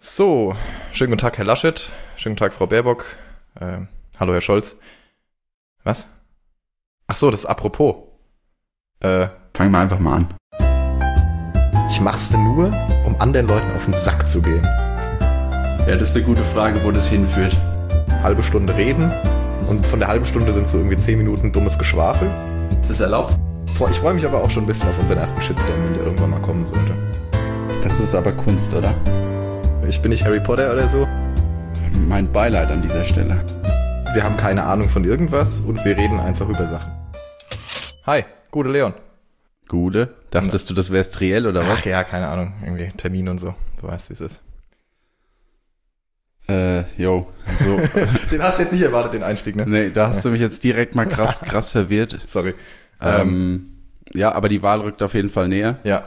So, schönen guten Tag, Herr Laschet. Schönen guten Tag, Frau Baerbock. Hallo, Herr Scholz. Was? Ach so, das ist apropos. Fangen wir einfach mal an. Ich mach's denn nur, um anderen Leuten auf den Sack zu gehen. Ja, das ist eine gute Frage, wo das hinführt. Halbe Stunde reden und von der halben Stunde sind so irgendwie 10 Minuten dummes Geschwafel. Ist das erlaubt? Ich freue mich aber auch schon ein bisschen auf unseren ersten Shitstorm, wenn der irgendwann mal kommen sollte. Das ist aber Kunst, oder? Ich bin nicht Harry Potter oder so. Mein Beileid an dieser Stelle. Wir haben keine Ahnung von irgendwas und wir reden einfach über Sachen. Hi, gute Leon. Gute? Dachtest du, das wär's Triell oder was? Ach ja, keine Ahnung, irgendwie Termin und so. Du weißt, wie es ist. So. Den hast du jetzt nicht erwartet, den Einstieg, ne? Nee, da hast du mich jetzt direkt mal krass verwirrt. Sorry. Ja, aber die Wahl rückt auf jeden Fall näher. Ja.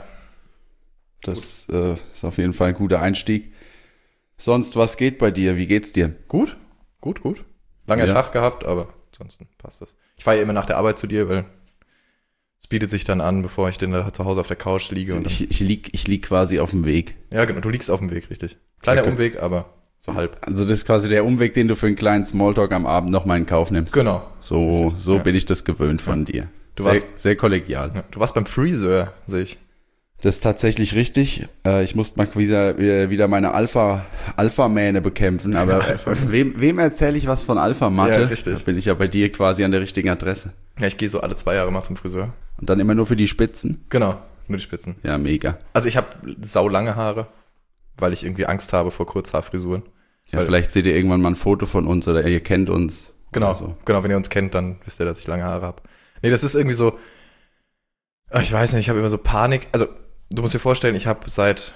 Das ist auf jeden Fall ein guter Einstieg. Sonst, was geht bei dir? Wie geht's dir? Gut. Langer Ja. Tag gehabt, aber ansonsten passt das. Ich fahre ja immer nach der Arbeit zu dir, weil es bietet sich dann an, bevor ich denn da zu Hause auf der Couch liege. Und dann, Ich lieg quasi auf dem Weg. ja, genau, du liegst auf dem Weg, richtig. Kleiner Okay. Umweg, aber so halb. Also das ist quasi der Umweg, den du für einen kleinen Smalltalk am Abend nochmal in Kauf nimmst. Genau. So Ja. bin ich das gewöhnt von dir. Du Sehr, warst- sehr kollegial. Ja, du warst beim Friseur, sehe ich. Das ist tatsächlich richtig. Ich musste mal wieder meine Alpha-Mähne bekämpfen, aber wem erzähle ich was von Alpha-Matte? Ja, richtig. Da bin ich ja bei dir quasi an der richtigen Adresse. Ja, ich gehe so alle 2 Jahre mal zum Friseur. Und dann immer nur für die Spitzen? Genau, nur die Spitzen. Ja, mega. Also ich habe saulange Haare, weil ich irgendwie Angst habe vor Kurzhaarfrisuren. Ja, Weil- vielleicht seht ihr irgendwann mal ein Foto von uns oder ihr kennt uns. Genau, oder so. genau, wenn ihr uns kennt, dann wisst ihr, dass ich lange Haare habe. Nee, das ist irgendwie so, ich weiß nicht, ich habe immer so Panik. Also, du musst dir vorstellen, ich habe seit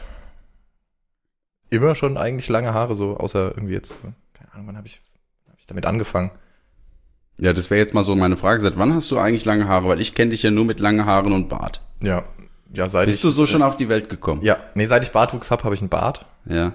immer schon eigentlich lange Haare, so außer irgendwie jetzt, keine Ahnung, wann habe ich damit angefangen? Ja, das wäre jetzt mal so meine Frage. Seit wann hast du eigentlich lange Haare? Weil ich kenne dich ja nur mit langen Haaren und Bart. Ja, seit Bist du so schon auf die Welt gekommen? Ja, nee, seit ich Bartwuchs habe ich einen Bart. Ja.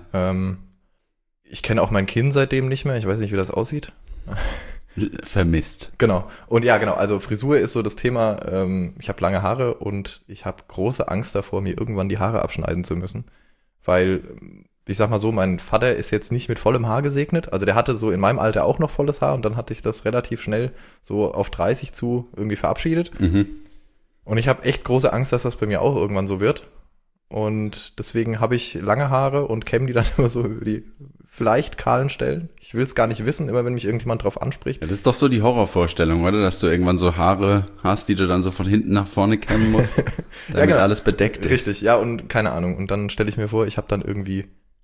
Ich kenne auch mein Kinn seitdem nicht mehr, ich weiß nicht, wie das aussieht. Vermisst. Genau. Und ja, genau, also Frisur ist so das Thema, ich habe lange Haare und ich habe große Angst davor, mir irgendwann die Haare abschneiden zu müssen. Weil, ich sag mal so, mein Vater ist jetzt nicht mit vollem Haar gesegnet. Also der hatte so in meinem Alter auch noch volles Haar und dann hatte ich das relativ schnell so auf 30 zu irgendwie verabschiedet. Mhm. Und ich habe echt große Angst, dass das bei mir auch irgendwann so wird. Und deswegen habe ich lange Haare und kämme die dann immer so über die vielleicht kahlen Stellen. Ich will es gar nicht wissen, immer wenn mich irgendjemand drauf anspricht. Ja, das ist doch so die Horrorvorstellung, oder? Dass du irgendwann so Haare hast, die du dann so von hinten nach vorne kämmen musst, damit genau. alles bedeckt ist. Richtig, ja, und keine Ahnung. Und dann stelle ich mir vor, ich habe dann irgendwie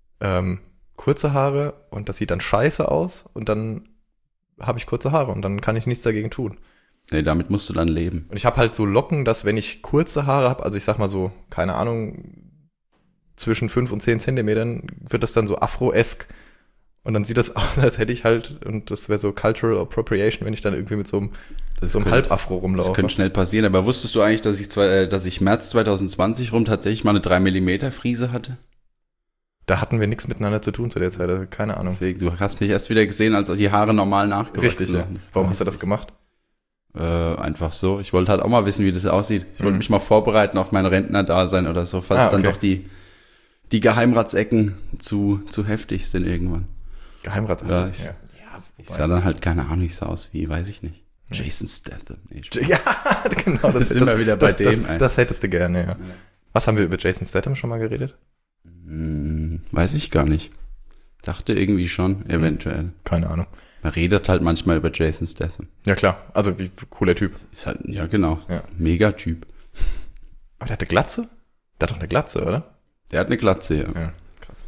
kurze Haare und das sieht dann scheiße aus und dann habe ich kurze Haare und dann kann ich nichts dagegen tun. Nee, damit musst du dann leben. Und ich habe halt so Locken, dass wenn ich kurze Haare habe, also ich sag mal so, keine Ahnung, zwischen 5 und 10 Zentimetern, wird das dann so afro-esk. Und dann sieht das aus, als hätte ich halt, und das wäre so Cultural Appropriation, wenn ich dann irgendwie mit so einem könnte- Halbafro Das rumlaufe. könnte schnell passieren. Aber wusstest du eigentlich, dass ich März 2020 rum tatsächlich mal eine 3 mm Frise hatte? Da hatten wir nichts miteinander zu tun zu der Zeit, also keine Ahnung. Deswegen, du hast mich erst wieder gesehen, als die Haare normal nachgewachsen Richtig, ja. sind. Warum hast du das gemacht? Einfach so. Ich wollte halt auch mal wissen, wie das aussieht. Ich wollte Mhm. mich mal vorbereiten auf mein Rentnerdasein oder so, falls dann okay. doch die Geheimratsecken zu heftig sind irgendwann. Geheimrats. Ja, ja. Ich sah dann halt, keine Ahnung, ich sah aus wie, weiß ich nicht. Jason Statham. Nee, Spaß. Ja, genau. Das sind wir wieder bei dem, ey. Das hättest du gerne, ja. Was haben wir über Jason Statham schon mal geredet? Weiß ich gar nicht. Dachte irgendwie schon, eventuell. Keine Ahnung. Man redet halt manchmal über Jason Statham. Ja, klar. Also, wie cooler Typ. Ist halt, ja genau, Ja. Megatyp. Aber der hat eine Glatze? Der hat doch eine Glatze, oder? Der hat eine Glatze, ja. Ja, krass.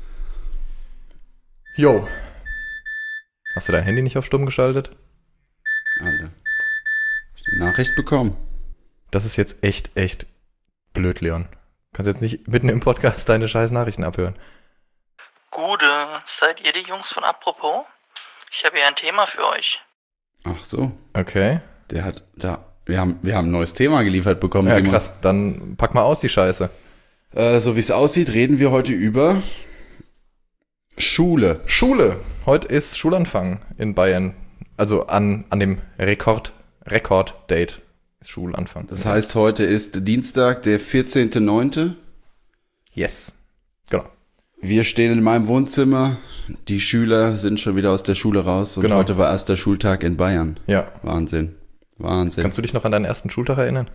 Jo. Hast du dein Handy nicht auf stumm geschaltet? Alter. Hab ich eine Nachricht bekommen? Das ist jetzt echt blöd, Leon. Kannst jetzt nicht mitten im Podcast deine scheiß Nachrichten abhören. Gude, seid ihr die Jungs von Apropos? Ich habe hier ein Thema für euch. Ach so. Okay. Der hat da. Wir haben ein neues Thema geliefert bekommen, Ja, Simon. krass. Dann pack mal aus die Scheiße. So wie es aussieht, reden wir heute über Schule. Schule. Heute ist Schulanfang in Bayern. Also an dem Rekord-Date ist Schulanfang. Das heißt, heute ist Dienstag, der 14.09. Yes. Genau. Wir stehen in meinem Wohnzimmer, die Schüler sind schon wieder aus der Schule raus und heute war erster Schultag in Bayern. Ja. Wahnsinn. Kannst du dich noch an deinen ersten Schultag erinnern?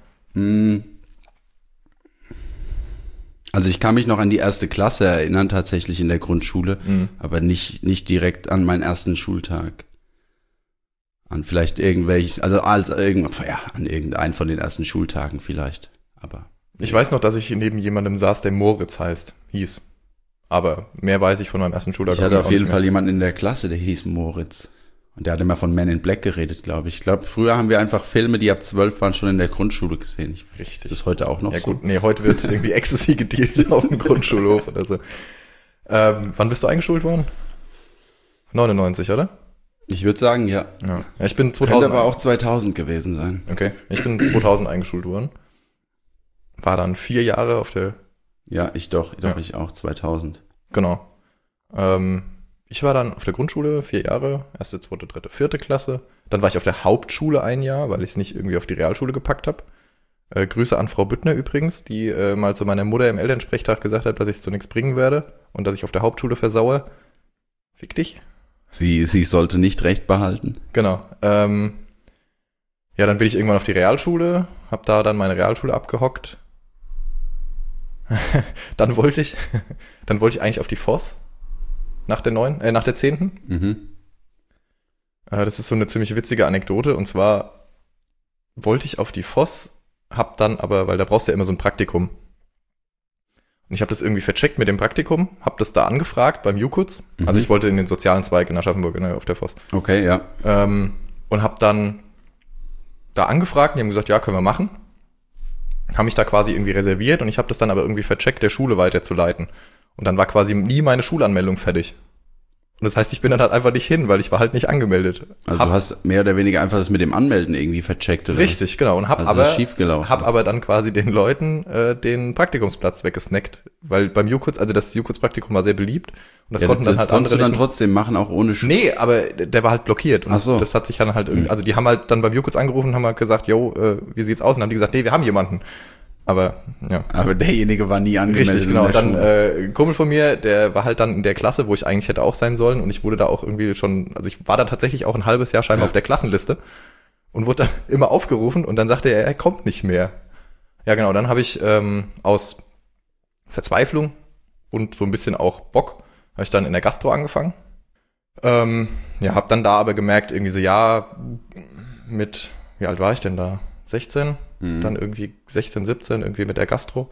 Also ich kann mich noch an die erste Klasse erinnern, tatsächlich in der Grundschule, aber nicht direkt an meinen ersten Schultag. An vielleicht an irgendeinen von den ersten Schultagen vielleicht, aber. Ich weiß noch, dass ich neben jemandem saß, der Moritz hieß. Aber mehr weiß ich von meinem ersten Schultag. Ich hatte auf jeden Fall jemanden in der Klasse, der hieß Moritz. Und der hat immer von Men in Black geredet, glaube ich. Ich glaube, früher haben wir einfach Filme, die ab 12 waren, schon in der Grundschule gesehen. Richtig. Ist das heute auch noch so? Ja gut, nee, heute wird irgendwie Ecstasy gedealt auf dem Grundschulhof oder so. Wann bist du eingeschult worden? 99, oder? Ich würde sagen, ja. Ja, ich bin 2000. Könnte aber auch 2000 gewesen sein. Okay, ich bin 2000 eingeschult worden. War dann 4 Jahre auf der... Ja, ich auch, 2000. Genau. Ich war dann auf der Grundschule 4 Jahre, 1., 2., 3., 4. Klasse. Dann war ich auf der Hauptschule 1 Jahr, weil ich es nicht irgendwie auf die Realschule gepackt habe. Grüße an Frau Büttner übrigens, die mal zu meiner Mutter im Elternsprechtag gesagt hat, dass ich es zu nichts bringen werde und dass ich auf der Hauptschule versaue. Fick dich. Sie sollte nicht recht behalten. Genau. Ja, dann bin ich irgendwann auf die Realschule, habe da dann meine Realschule abgehockt. Dann wollte ich eigentlich auf die Voss nach der 10. Mhm. Das ist so eine ziemlich witzige Anekdote. Und zwar wollte ich auf die Voss, hab dann aber, weil da brauchst du ja immer so ein Praktikum. Und ich habe das irgendwie vercheckt mit dem Praktikum, habe das da angefragt beim JUKUZ. Also ich wollte in den sozialen Zweig in Aschaffenburg, auf der Voss. Okay, ja. Und habe dann da angefragt, die haben gesagt, ja, können wir machen. Haben mich da quasi irgendwie reserviert und ich habe das dann aber irgendwie vercheckt, der Schule weiterzuleiten. Und dann war quasi nie meine Schulanmeldung fertig. Und das heißt, ich bin dann halt einfach nicht hin, weil ich war halt nicht angemeldet. Also du hast mehr oder weniger einfach das mit dem Anmelden irgendwie vercheckt, oder? Richtig, genau. Und hab aber dann quasi den Leuten den Praktikumsplatz weggesnackt. Weil beim JUKUZ, also das JUKUZ-Praktikum war sehr beliebt. Und das konnten dann halt andere nicht. Das konntest du dann trotzdem machen, auch ohne Schule? Nee, aber der war halt blockiert. Und das hat sich dann halt irgendwie, also die haben halt dann beim JUKUZ angerufen und haben halt gesagt, jo, wie sieht's aus? Und dann haben die gesagt, nee, wir haben jemanden. Aber, ja. Aber derjenige war nie angemeldet. Richtig, genau. Und dann ein Kumpel von mir, der war halt dann in der Klasse, wo ich eigentlich hätte auch sein sollen. Und ich wurde da auch irgendwie schon, also ich war da tatsächlich auch ein halbes Jahr scheinbar auf der Klassenliste. Und wurde dann immer aufgerufen. Und dann sagte er kommt nicht mehr. Ja, genau. Dann habe ich aus Verzweiflung und so ein bisschen auch Bock, habe ich dann in der Gastro angefangen. Ja, habe dann da aber gemerkt, irgendwie so, ja, wie alt war ich denn da? 16? Dann irgendwie 16, 17, irgendwie mit der Gastro.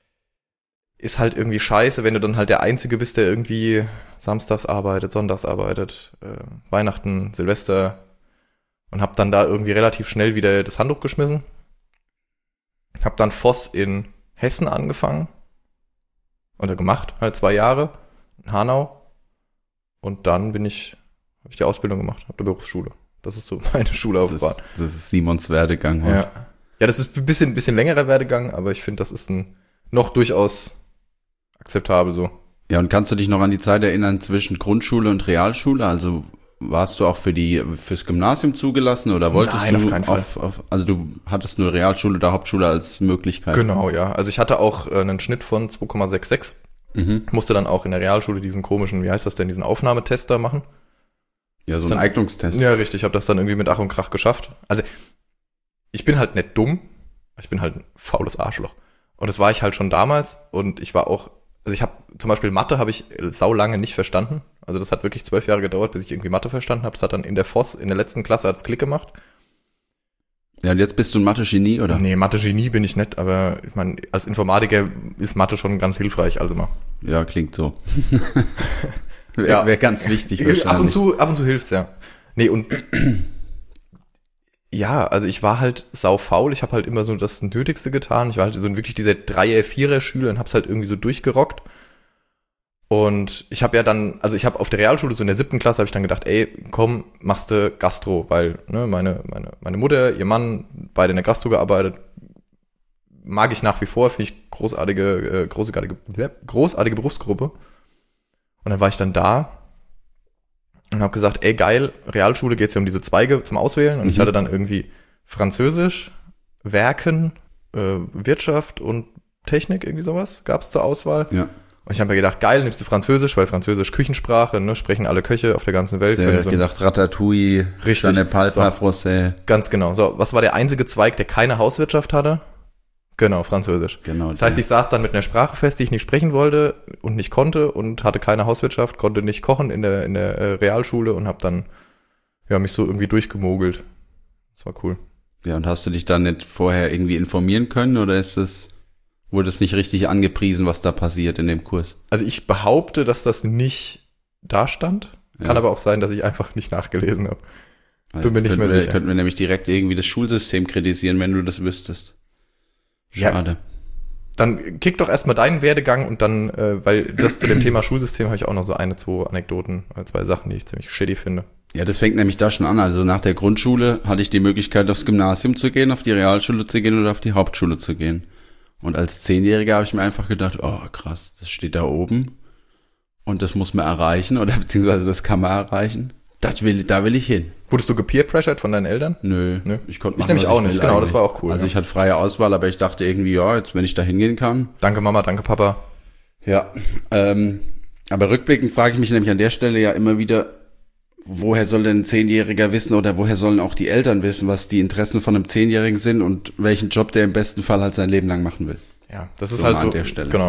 Ist halt irgendwie scheiße, wenn du dann halt der Einzige bist, der irgendwie samstags arbeitet, sonntags arbeitet, Weihnachten, Silvester, und hab dann da irgendwie relativ schnell wieder das Handtuch geschmissen. Hab dann Voss in Hessen angefangen. Also gemacht, halt 2 Jahre in Hanau. Und dann habe ich die Ausbildung gemacht, habe eine Berufsschule. Das ist so meine Schullaufbahn. Das ist Simons Werdegang heute. Ja, das ist ein bisschen längerer Werdegang, aber ich finde, das ist noch durchaus akzeptabel so. Ja, und kannst du dich noch an die Zeit erinnern zwischen Grundschule und Realschule? Also warst du auch fürs Gymnasium zugelassen oder wolltest Nein, auf keinen Fall. Also du hattest nur Realschule oder Hauptschule als Möglichkeit? Genau, ja. Also ich hatte auch einen Schnitt von 2,66. Musste dann auch in der Realschule diesen komischen, wie heißt das denn, diesen Aufnahmetest da machen. Ja, so ein Eignungstest. Ja, richtig. Ich habe das dann irgendwie mit Ach und Krach geschafft. Also ich bin halt nicht dumm. Ich bin halt ein faules Arschloch. Und das war ich halt schon damals. Und ich war auch, also ich habe zum Beispiel Mathe habe ich saulange nicht verstanden. Also das hat wirklich 12 Jahre gedauert, bis ich irgendwie Mathe verstanden habe. Das hat dann in der Voss, in der letzten Klasse hat's Klick gemacht. Ja, und jetzt bist du ein Mathe-Genie, oder? Nee, Mathe-Genie bin ich nicht. Aber ich meine, als Informatiker ist Mathe schon ganz hilfreich. Also mal. Ja, klingt so. Wäre ganz wichtig wahrscheinlich. Ab und zu hilft's, ja. Nee, und ja, also ich war halt saufaul. Ich habe halt immer so das Nötigste getan. Ich war halt so wirklich dieser 3er, 4er Schüler und hab's halt irgendwie so durchgerockt. Und ich habe ja dann, also ich habe auf der Realschule, so in der 7. Klasse, habe ich dann gedacht, ey, komm, machst du Gastro, weil ne, meine Mutter, ihr Mann, beide in der Gastro gearbeitet. Mag ich nach wie vor, finde ich großartige Berufsgruppe. Und dann war ich dann da und habe gesagt, ey geil, Realschule geht's ja um diese Zweige zum Auswählen. Und ich hatte dann irgendwie Französisch, Werken, Wirtschaft und Technik, irgendwie sowas, gab's zur Auswahl. Ja. Und ich habe mir gedacht, geil, nimmst du Französisch, weil Französisch Küchensprache, ne, sprechen alle Köche auf der ganzen Welt. Ich habe gedacht, Ratatouille, Richtig. Palpa, Français. Ganz genau. So, was war der einzige Zweig, der keine Hauswirtschaft hatte? Genau, Französisch. Genau. Das heißt, ich saß dann mit einer Sprache fest, die ich nicht sprechen wollte und nicht konnte und hatte keine Hauswirtschaft, konnte nicht kochen in der Realschule und habe dann mich so irgendwie durchgemogelt. Das war cool. Ja, und hast du dich dann nicht vorher irgendwie informieren können oder wurde es nicht richtig angepriesen, was da passiert in dem Kurs? Also ich behaupte, dass das nicht da stand. Kann aber auch sein, dass ich einfach nicht nachgelesen habe. Bin mir nicht mehr sicher. Könnten wir nämlich direkt irgendwie das Schulsystem kritisieren, wenn du das wüsstest. Schade. Ja, dann kick doch erstmal deinen Werdegang und dann, weil das zu dem Thema Schulsystem habe ich auch noch so zwei Anekdoten, 2 Sachen, die ich ziemlich shitty finde. Ja, das fängt nämlich da schon an. Also nach der Grundschule hatte ich die Möglichkeit, aufs Gymnasium zu gehen, auf die Realschule zu gehen oder auf die Hauptschule zu gehen. Und als 10-Jähriger habe ich mir einfach gedacht, oh krass, das steht da oben und das muss man erreichen oder beziehungsweise das kann man erreichen. Da will ich hin. Wurdest du gepeer-pressured von deinen Eltern? Nö. Ich konnte machen, nämlich auch nicht, genau, das war auch cool. Also ich hatte freie Auswahl, aber ich dachte irgendwie, ja, jetzt wenn ich da hingehen kann. Danke Mama, danke Papa. Ja, aber rückblickend frage ich mich nämlich an der Stelle ja immer wieder, woher soll denn ein 10-Jähriger wissen oder woher sollen auch die Eltern wissen, was die Interessen von einem 10-Jährigen sind und welchen Job der im besten Fall halt sein Leben lang machen will. Ja, das ist halt so. An der Stelle. Genau.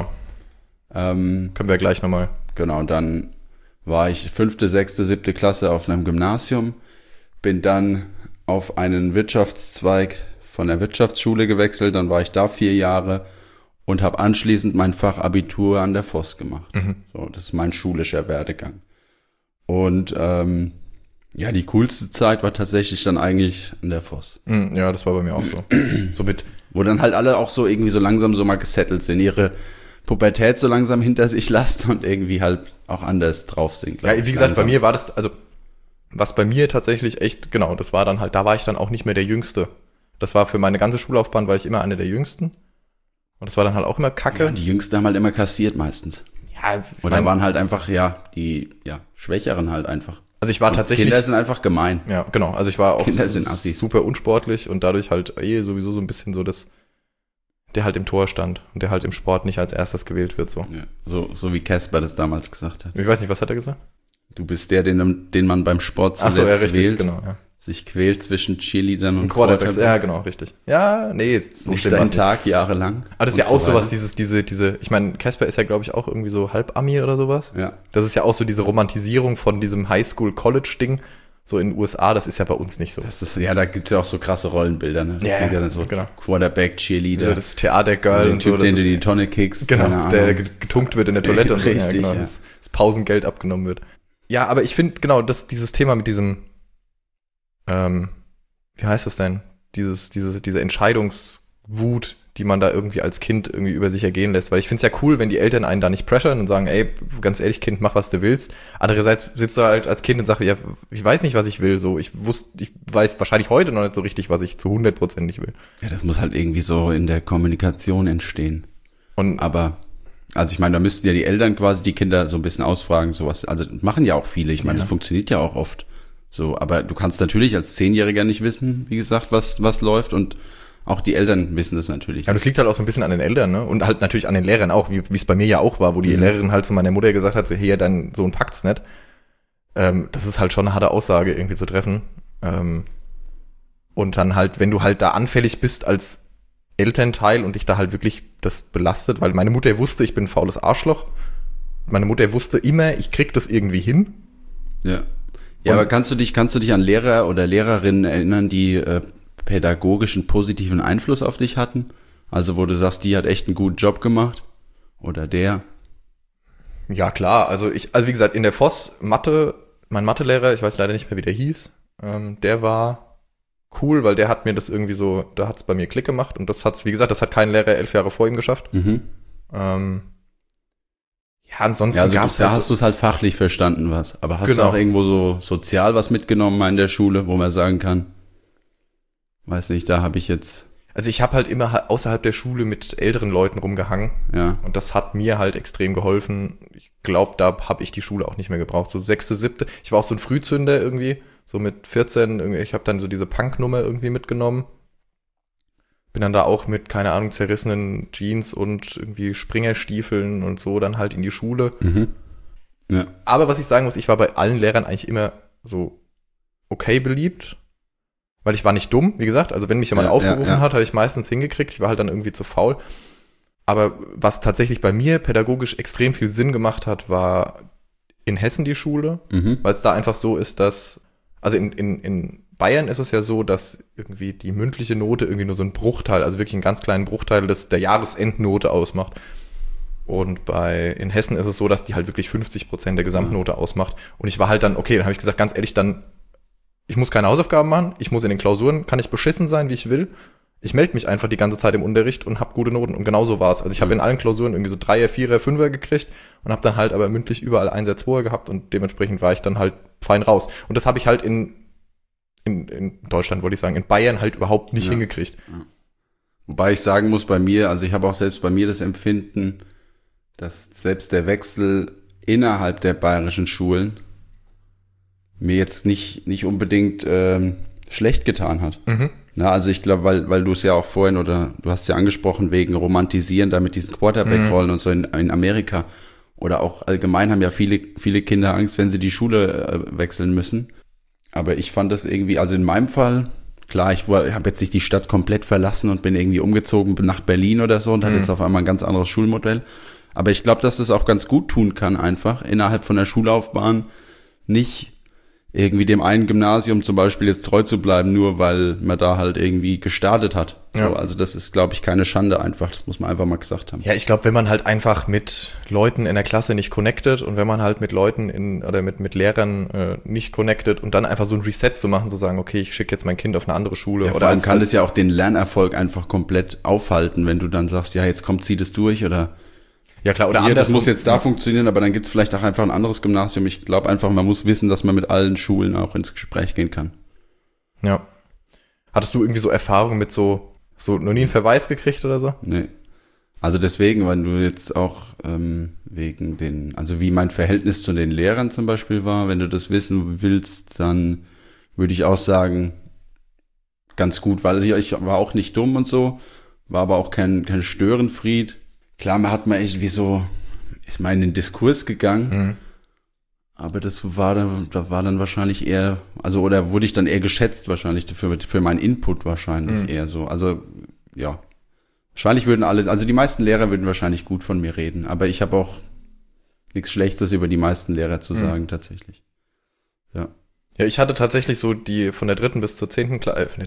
Können wir gleich nochmal. Genau, dann war ich 5., 6., 7. Klasse auf einem Gymnasium, bin dann auf einen Wirtschaftszweig von der Wirtschaftsschule gewechselt, dann war ich da 4 Jahre und habe anschließend mein Fachabitur an der Voss gemacht. So, das ist mein schulischer Werdegang. Und die coolste Zeit war tatsächlich dann eigentlich an der Voss. Ja, das war bei mir auch so. Wo dann halt alle auch so irgendwie so langsam so mal gesettelt sind, ihre Pubertät so langsam hinter sich lassen und irgendwie halt auch anders drauf sind. Ja, wie gesagt, bei mir war das, also was bei mir tatsächlich echt, genau, das war dann halt, da war ich dann auch nicht mehr der Jüngste. Das war für meine ganze Schullaufbahn, war ich immer einer der Jüngsten. Und das war dann halt auch immer kacke. Ja, die Jüngsten haben halt immer kassiert meistens. Ja, oder waren halt einfach, die Schwächeren halt einfach. Also ich war tatsächlich. Kinder sind einfach gemein. Ja, genau. Also ich war auch Kinder sind Assis. Super unsportlich und dadurch halt sowieso so ein bisschen so der halt im Tor stand und der halt im Sport nicht als erstes gewählt wird, so. Ja, so wie Casper das damals gesagt hat. Ich weiß nicht, was hat er gesagt? Du bist der, den man beim Sport zuletzt wählt. Genau, ja. Sich quält zwischen Cheerleadern und Quarterbacks. Ja, genau, richtig. Ja, nee, so nicht dein Tag jahrelang. Aber das ist ja auch sowas, ich meine, Casper ist ja, glaube ich, auch irgendwie so Halb-Ami oder sowas. Ja. Das ist ja auch so diese Romantisierung von diesem Highschool-College-Ding. So in den USA, das ist ja bei uns nicht so. Da gibt's ja auch so krasse Rollenbilder, ne? Ja, dann so genau. Quarterback, Cheerleader. Ja, das Theatergirl und Typ, so. Den du die Tonne kickst. Genau, der getunkt wird in der Toilette und so. Richtig, ja, genau, ja. das Pausengeld abgenommen wird. Ja, aber ich finde, genau, dieses Thema mit diesem, wie heißt das denn? Diese Entscheidungswut, die man da irgendwie als Kind irgendwie über sich ergehen lässt. Weil ich finde es ja cool, wenn die Eltern einen da nicht pressuren und sagen, ey, ganz ehrlich, Kind, mach, was du willst. Andererseits sitzt du halt als Kind und sagst, ja, ich weiß nicht, was ich will. So, ich weiß wahrscheinlich heute noch nicht so richtig, was ich zu 100% nicht will. Ja, das muss halt irgendwie so in der Kommunikation entstehen. Aber ich meine, da müssten ja die Eltern quasi die Kinder so ein bisschen ausfragen, sowas. Also machen ja auch viele. Ich meine, das funktioniert ja auch oft. So, aber du kannst natürlich als 10-Jähriger nicht wissen, wie gesagt, was läuft und auch die Eltern wissen das natürlich. Ja, das liegt halt auch so ein bisschen an den Eltern, ne? Und halt natürlich an den Lehrern auch, wie es bei mir ja auch war, wo die Lehrerin halt zu meiner Mutter gesagt hat, so, hey, dein Sohn packt's nicht. Das ist halt schon eine harte Aussage irgendwie zu treffen. Und dann halt, wenn du halt da anfällig bist als Elternteil und dich da halt wirklich das belastet, weil meine Mutter wusste, ich bin ein faules Arschloch. Meine Mutter wusste immer, ich krieg das irgendwie hin. Ja. Ja, aber kannst du dich an Lehrer oder Lehrerinnen erinnern, die pädagogischen positiven Einfluss auf dich hatten? Also wo du sagst, die hat echt einen guten Job gemacht? Oder der? Ja, klar. Also wie gesagt, in der Voss mein Mathelehrer, ich weiß leider nicht mehr, wie der hieß, der war cool, weil der hat mir das irgendwie so, da hat's bei mir Klick gemacht und das hat kein Lehrer 11 Jahre vor ihm geschafft. Ja, ansonsten also gab's da hast du es halt fachlich verstanden, was. Aber hast du auch irgendwo so sozial was mitgenommen in der Schule, wo man sagen kann, weiß nicht, da habe ich jetzt. Also ich habe halt immer außerhalb der Schule mit älteren Leuten rumgehangen. Ja. Und das hat mir halt extrem geholfen. Ich glaube, da habe ich die Schule auch nicht mehr gebraucht. So 6., 7. Ich war auch so ein Frühzünder irgendwie. So mit 14. Ich habe dann so diese Punk-Nummer irgendwie mitgenommen. bin dann da auch mit, keine Ahnung, zerrissenen Jeans und irgendwie Springerstiefeln und so dann halt in die Schule. Ja. Aber was ich sagen muss, ich war bei allen Lehrern eigentlich immer so okay beliebt, weil ich war nicht dumm, wie gesagt. Also wenn mich jemand aufgerufen hat, habe ich meistens hingekriegt. Ich war halt dann irgendwie zu faul. Aber was tatsächlich bei mir pädagogisch extrem viel Sinn gemacht hat, war in Hessen die Schule, weil es da einfach so ist, dass, also in Bayern ist es ja so, dass irgendwie die mündliche Note irgendwie nur so ein Bruchteil, also wirklich einen ganz kleinen Bruchteil der Jahresendnote ausmacht. Und in Hessen ist es so, dass die halt wirklich 50% der Gesamtnote ausmacht. Und ich war halt dann, okay, dann habe ich gesagt, ganz ehrlich, ich muss keine Hausaufgaben machen, ich muss in den Klausuren, kann ich beschissen sein, wie ich will. Ich melde mich einfach die ganze Zeit im Unterricht und habe gute Noten. Und genau so war es. Also ich habe in allen Klausuren irgendwie so 3er, 4er, 5er gekriegt und habe dann halt aber mündlich überall 1er, 2er gehabt und dementsprechend war ich dann halt fein raus. Und das habe ich halt in Deutschland, wollte ich sagen, in Bayern halt überhaupt nicht hingekriegt. Ja. Wobei ich sagen muss, bei mir, also ich habe auch selbst bei mir das Empfinden, dass selbst der Wechsel innerhalb der bayerischen Schulen mir jetzt nicht unbedingt schlecht getan hat. Na, also ich glaube, weil du es ja auch vorhin, oder du hast es ja angesprochen, wegen Romantisieren da mit diesen Quarterback-Rollen und so in Amerika. Oder auch allgemein haben ja viele Kinder Angst, wenn sie die Schule wechseln müssen. Aber ich fand das irgendwie, also in meinem Fall, klar, ich habe jetzt nicht die Stadt komplett verlassen und bin irgendwie umgezogen nach Berlin oder so und hatte jetzt auf einmal ein ganz anderes Schulmodell. Aber ich glaube, dass das auch ganz gut tun kann, einfach innerhalb von der Schullaufbahn nicht irgendwie dem einen Gymnasium zum Beispiel jetzt treu zu bleiben, nur weil man da halt irgendwie gestartet hat. Ja. So, also das ist, glaube ich, keine Schande einfach. Das muss man einfach mal gesagt haben. Ja, ich glaube, wenn man halt einfach mit Leuten in der Klasse nicht connectet und wenn man halt mit Leuten oder mit Lehrern nicht connectet und dann einfach so ein Reset zu machen, zu sagen, okay, ich schicke jetzt mein Kind auf eine andere Schule. Ja, oder vor allem kann das ja auch den Lernerfolg einfach komplett aufhalten, wenn du dann sagst, ja, jetzt zieh das durch oder ja klar, oder hier, anders. Das muss jetzt da funktionieren, aber dann gibt's vielleicht auch einfach ein anderes Gymnasium. Ich glaube einfach, man muss wissen, dass man mit allen Schulen auch ins Gespräch gehen kann. Ja. Hattest du irgendwie so Erfahrungen mit so noch nie einen Verweis gekriegt oder so? Nee. Also deswegen, weil du jetzt auch wegen also wie mein Verhältnis zu den Lehrern zum Beispiel war, wenn du das wissen willst, dann würde ich auch sagen, ganz gut, weil ich war auch nicht dumm und so, war aber auch kein Störenfried. Klar, man hat mal irgendwie so, ist mal in den Diskurs gegangen, aber da war dann wahrscheinlich eher, also oder wurde ich dann eher geschätzt wahrscheinlich für meinen Input wahrscheinlich eher so. Also ja, wahrscheinlich also die meisten Lehrer würden wahrscheinlich gut von mir reden, aber ich habe auch nichts Schlechtes über die meisten Lehrer zu sagen tatsächlich. Ja. Ja, ich hatte tatsächlich so von der 7. bis zur 10.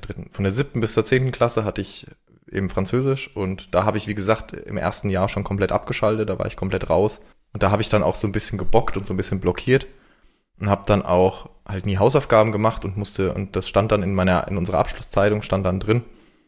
Klasse hatte ich eben Französisch und da habe ich, wie gesagt, im ersten Jahr schon komplett abgeschaltet, da war ich komplett raus und da habe ich dann auch so ein bisschen gebockt und so ein bisschen blockiert und habe dann auch halt nie Hausaufgaben gemacht und das stand dann in unserer Abschlusszeitung stand dann drin,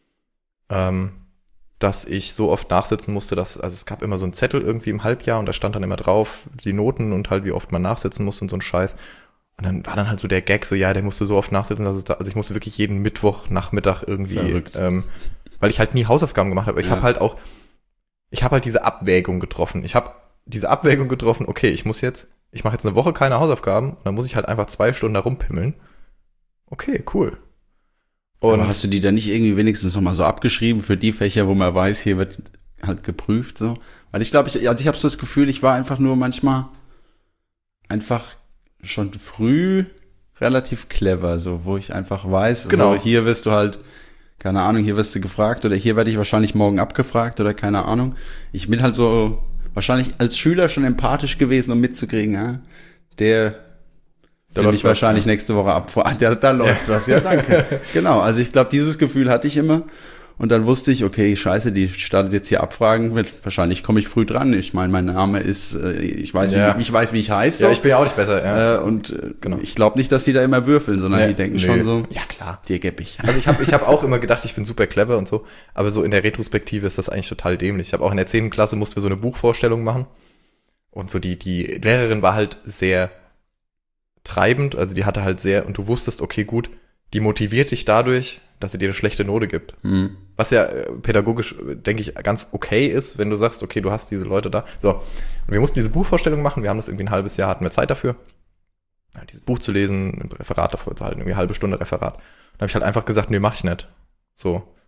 dass ich so oft nachsitzen musste, also es gab immer so einen Zettel irgendwie im Halbjahr und da stand dann immer drauf die Noten und halt wie oft man nachsitzen musste und so ein Scheiß. Und dann war dann halt so der Gag, so ja, der musste so oft nachsitzen, also ich musste wirklich jeden Mittwochnachmittag irgendwie, weil ich halt nie Hausaufgaben gemacht habe. Ich habe halt diese Abwägung getroffen. Okay, ich mache jetzt eine Woche keine Hausaufgaben und dann muss ich halt einfach 2 Stunden da rumpimmeln. Okay, cool. Und aber hast du die dann nicht irgendwie wenigstens nochmal so abgeschrieben für die Fächer, wo man weiß, hier wird halt geprüft, so? Weil ich glaube, ich habe so das Gefühl, ich war einfach nur manchmal einfach schon früh relativ clever, so, wo ich einfach weiß, genau. So, hier wirst du halt, keine Ahnung, hier wirst du gefragt oder hier werde ich wahrscheinlich morgen abgefragt oder keine Ahnung. Ich bin halt so wahrscheinlich als Schüler schon empathisch gewesen, um mitzukriegen, ja, der mich wahrscheinlich nächste Woche abfragt. Da läuft was, ja, danke. Genau, also ich glaube, dieses Gefühl hatte ich immer. Und dann wusste ich, okay, scheiße, die startet jetzt hier Abfragen, wahrscheinlich komme ich früh dran. Ich meine, mein Name ist, ich weiß, wie ich heiße. Ja, ich bin ja auch nicht besser. Ja. Genau. Ich glaube nicht, dass die da immer würfeln, sondern die denken schon so, ja klar, dir geb ich. Also ich hab auch immer gedacht, ich bin super clever und so, aber so in der Retrospektive ist das eigentlich total dämlich. Ich habe auch in der 10. Klasse mussten wir so eine Buchvorstellung machen und so die Lehrerin war halt sehr treibend, also die hatte halt sehr, und du wusstest, okay, gut, die motiviert dich dadurch, dass sie dir eine schlechte Note gibt. Was ja pädagogisch, denke ich, ganz okay ist, wenn du sagst, okay, du hast diese Leute da. So, und wir mussten diese Buchvorstellung machen, wir haben das irgendwie ein halbes Jahr, hatten wir Zeit dafür, dieses Buch zu lesen, ein Referat davor zu halten, irgendwie eine halbe Stunde Referat. Dann habe ich halt einfach gesagt, nee, mach ich nicht. So,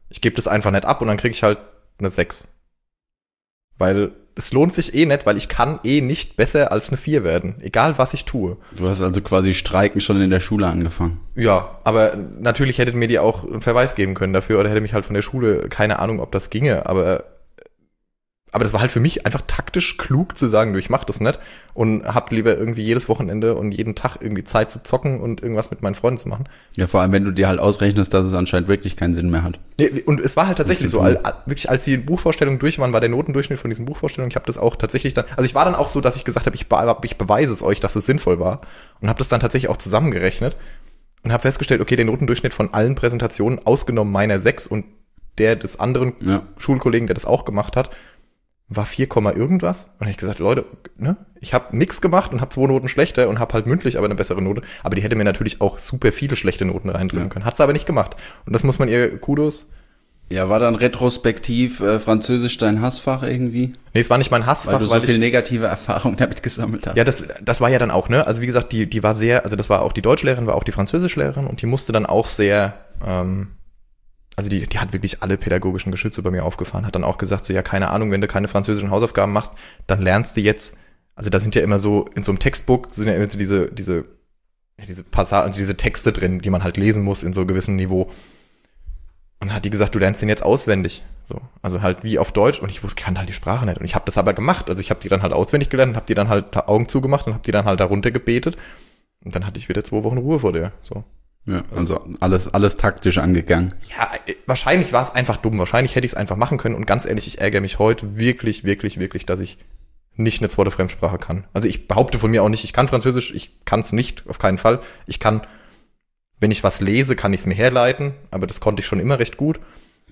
Ich gebe das einfach nicht ab und dann kriege ich halt eine 6. Weil es lohnt sich nicht, weil ich kann nicht besser als eine 4 werden. Egal, was ich tue. Du hast also quasi Streiken schon in der Schule angefangen. Ja, aber natürlich hättet mir die auch einen Verweis geben können dafür oder hätte mich halt von der Schule, keine Ahnung, ob das ginge, aber das war halt für mich einfach taktisch klug zu sagen, du, ich mach das nicht und hab lieber irgendwie jedes Wochenende und jeden Tag irgendwie Zeit zu zocken und irgendwas mit meinen Freunden zu machen. Ja, vor allem, wenn du dir halt ausrechnest, dass es anscheinend wirklich keinen Sinn mehr hat. Nee, und es war halt tatsächlich so, wirklich als die Buchvorstellungen durch waren, war der Notendurchschnitt von diesen Buchvorstellungen, ich habe das auch tatsächlich dann, also ich war dann auch so, dass ich gesagt habe, ich beweise es euch, dass es sinnvoll war und habe das dann tatsächlich auch zusammengerechnet und habe festgestellt, okay, der Notendurchschnitt von allen Präsentationen, ausgenommen meiner 6 und der des anderen Schulkollegen, der das auch gemacht hat, war 4, irgendwas. Und dann habe ich gesagt, Leute, ne, ich habe nix gemacht und habe 2 Noten schlechter und habe halt mündlich aber eine bessere Note. Aber die hätte mir natürlich auch super viele schlechte Noten reindrücken können. Hat sie aber nicht gemacht. Und das muss man ihr Kudos. Ja, war dann retrospektiv Französisch dein Hassfach irgendwie? Nee, es war nicht mein Hassfach, weil du so viel negative Erfahrung damit gesammelt hast. Ja, das war ja dann auch, ne? Also wie gesagt, die war sehr, also das war auch die Deutschlehrerin, war auch die Französischlehrerin und die musste dann auch sehr, also die hat wirklich alle pädagogischen Geschütze bei mir aufgefahren, hat dann auch gesagt, so ja, keine Ahnung, wenn du keine französischen Hausaufgaben machst, dann lernst du jetzt, also da sind ja immer so, in so einem Textbook sind ja immer so diese Passagen, also diese Texte drin, die man halt lesen muss in so einem gewissen Niveau. Und dann hat die gesagt, du lernst den jetzt auswendig. So, also halt wie auf Deutsch und ich kannte halt die Sprache nicht. Und ich habe das aber gemacht. Also ich habe die dann halt auswendig gelernt und habe die dann halt Augen zugemacht und habe die dann halt darunter gebetet. Und dann hatte ich wieder 2 Wochen Ruhe vor der. So. Ja, also alles taktisch angegangen. Ja, wahrscheinlich war es einfach dumm. Wahrscheinlich hätte ich es einfach machen können. Und ganz ehrlich, ich ärgere mich heute wirklich, wirklich, wirklich, dass ich nicht eine zweite Fremdsprache kann. Also ich behaupte von mir auch nicht, ich kann Französisch, ich kann es nicht, auf keinen Fall. Ich kann, wenn ich was lese, kann ich es mir herleiten, aber das konnte ich schon immer recht gut.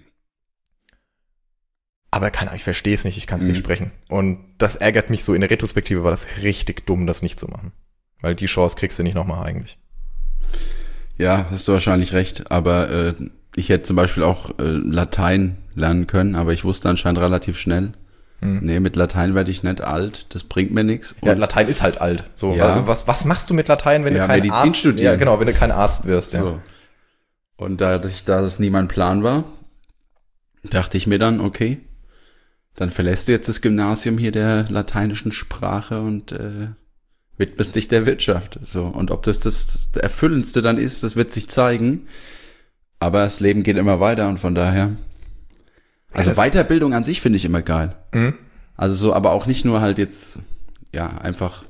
Aber ich verstehe es nicht, ich kann es nicht sprechen. Und das ärgert mich so, in der Retrospektive war das richtig dumm, das nicht zu machen. Weil die Chance kriegst du nicht nochmal eigentlich. Ja, hast du wahrscheinlich recht, aber ich hätte zum Beispiel auch Latein lernen können, aber ich wusste anscheinend relativ schnell, nee, mit Latein werde ich nicht alt, das bringt mir nichts. Ja, Latein ist halt alt. So, ja. Was machst du mit Latein, wenn du kein Medizin Arzt studieren. Ja, genau, wenn du kein Arzt wirst, ja. So. Und da das nie mein Plan war, dachte ich mir dann, okay, dann verlässt du jetzt das Gymnasium hier der lateinischen Sprache und widmest dich der Wirtschaft. So. Und ob das Erfüllendste dann ist, das wird sich zeigen. Aber das Leben geht immer weiter und von daher. Also Weiterbildung an sich finde ich immer geil. Mhm. Also so, aber auch nicht nur halt jetzt, ja, einfach,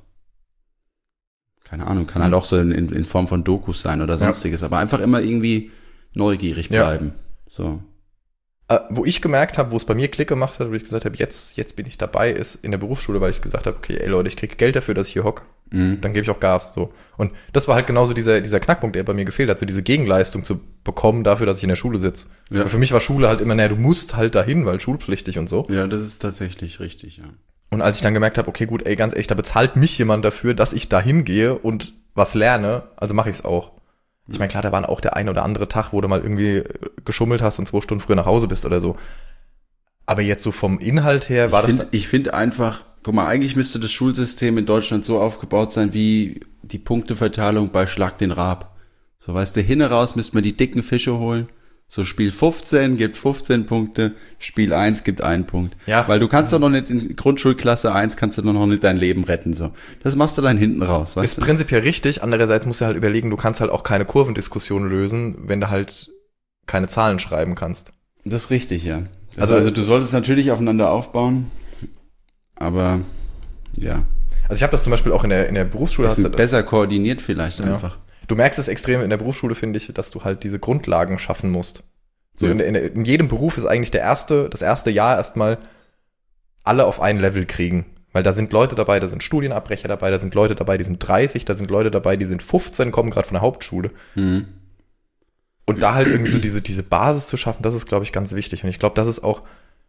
keine Ahnung, kann halt auch so in Form von Dokus sein oder sonstiges, aber einfach immer irgendwie neugierig bleiben. So. Wo ich gemerkt habe, wo es bei mir Klick gemacht hat, wo ich gesagt habe, jetzt bin ich dabei, ist in der Berufsschule, weil ich gesagt habe, okay, ey Leute, ich kriege Geld dafür, dass ich hier hocke. Dann gebe ich auch Gas. So. Und das war halt genauso dieser Knackpunkt, der bei mir gefehlt hat, so diese Gegenleistung zu bekommen dafür, dass ich in der Schule sitze. Ja. Für mich war Schule halt immer, du musst halt dahin, weil schulpflichtig und so. Ja, das ist tatsächlich richtig, ja. Und als ich dann gemerkt habe, okay, gut, ey, ganz ehrlich, da bezahlt mich jemand dafür, dass ich da hingehe und was lerne, also mache ich es auch. Ich meine, klar, da waren auch der ein oder andere Tag, wo du mal irgendwie geschummelt hast und 2 Stunden früher nach Hause bist oder so. Aber jetzt so vom Inhalt her war Ich finde einfach, guck mal, eigentlich müsste das Schulsystem in Deutschland so aufgebaut sein wie die Punkteverteilung bei Schlag den Raab. So, weißt du, hinten raus müsste man die dicken Fische holen. So, Spiel 15 gibt 15 Punkte, Spiel 1 gibt 1 Punkt. Ja. Weil du kannst doch noch nicht in Grundschulklasse 1 kannst du doch noch nicht dein Leben retten, so. Das machst du dann hinten raus, weißt du? Ist prinzipiell richtig. Andererseits musst du halt überlegen, du kannst halt auch keine Kurvendiskussion lösen, wenn du halt keine Zahlen schreiben kannst. Das ist richtig, ja. Also du solltest natürlich aufeinander aufbauen, aber, ja. Also ich habe das zum Beispiel auch in der Berufsschule. Hast du besser koordiniert vielleicht einfach. Du merkst es extrem in der Berufsschule, finde ich, dass du halt diese Grundlagen schaffen musst. So in jedem Beruf ist eigentlich das erste Jahr erstmal alle auf ein Level kriegen. Weil da sind Leute dabei, da sind Studienabbrecher dabei, da sind Leute dabei, die sind 30, da sind Leute dabei, die sind 15, kommen gerade von der Hauptschule. Mhm. Und da halt irgendwie so diese Basis zu schaffen, das ist, glaube ich, ganz wichtig. Und ich glaube, das ist auch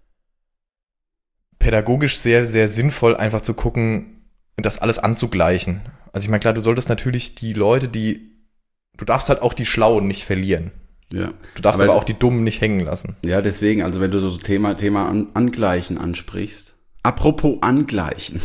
pädagogisch sehr, sehr sinnvoll, einfach zu gucken, das alles anzugleichen. Also ich meine, klar, du solltest natürlich die Leute, du darfst halt auch die Schlauen nicht verlieren. Ja. Du darfst aber auch die Dummen nicht hängen lassen. Ja, deswegen, also wenn du so Thema Angleichen ansprichst. Apropos Angleichen.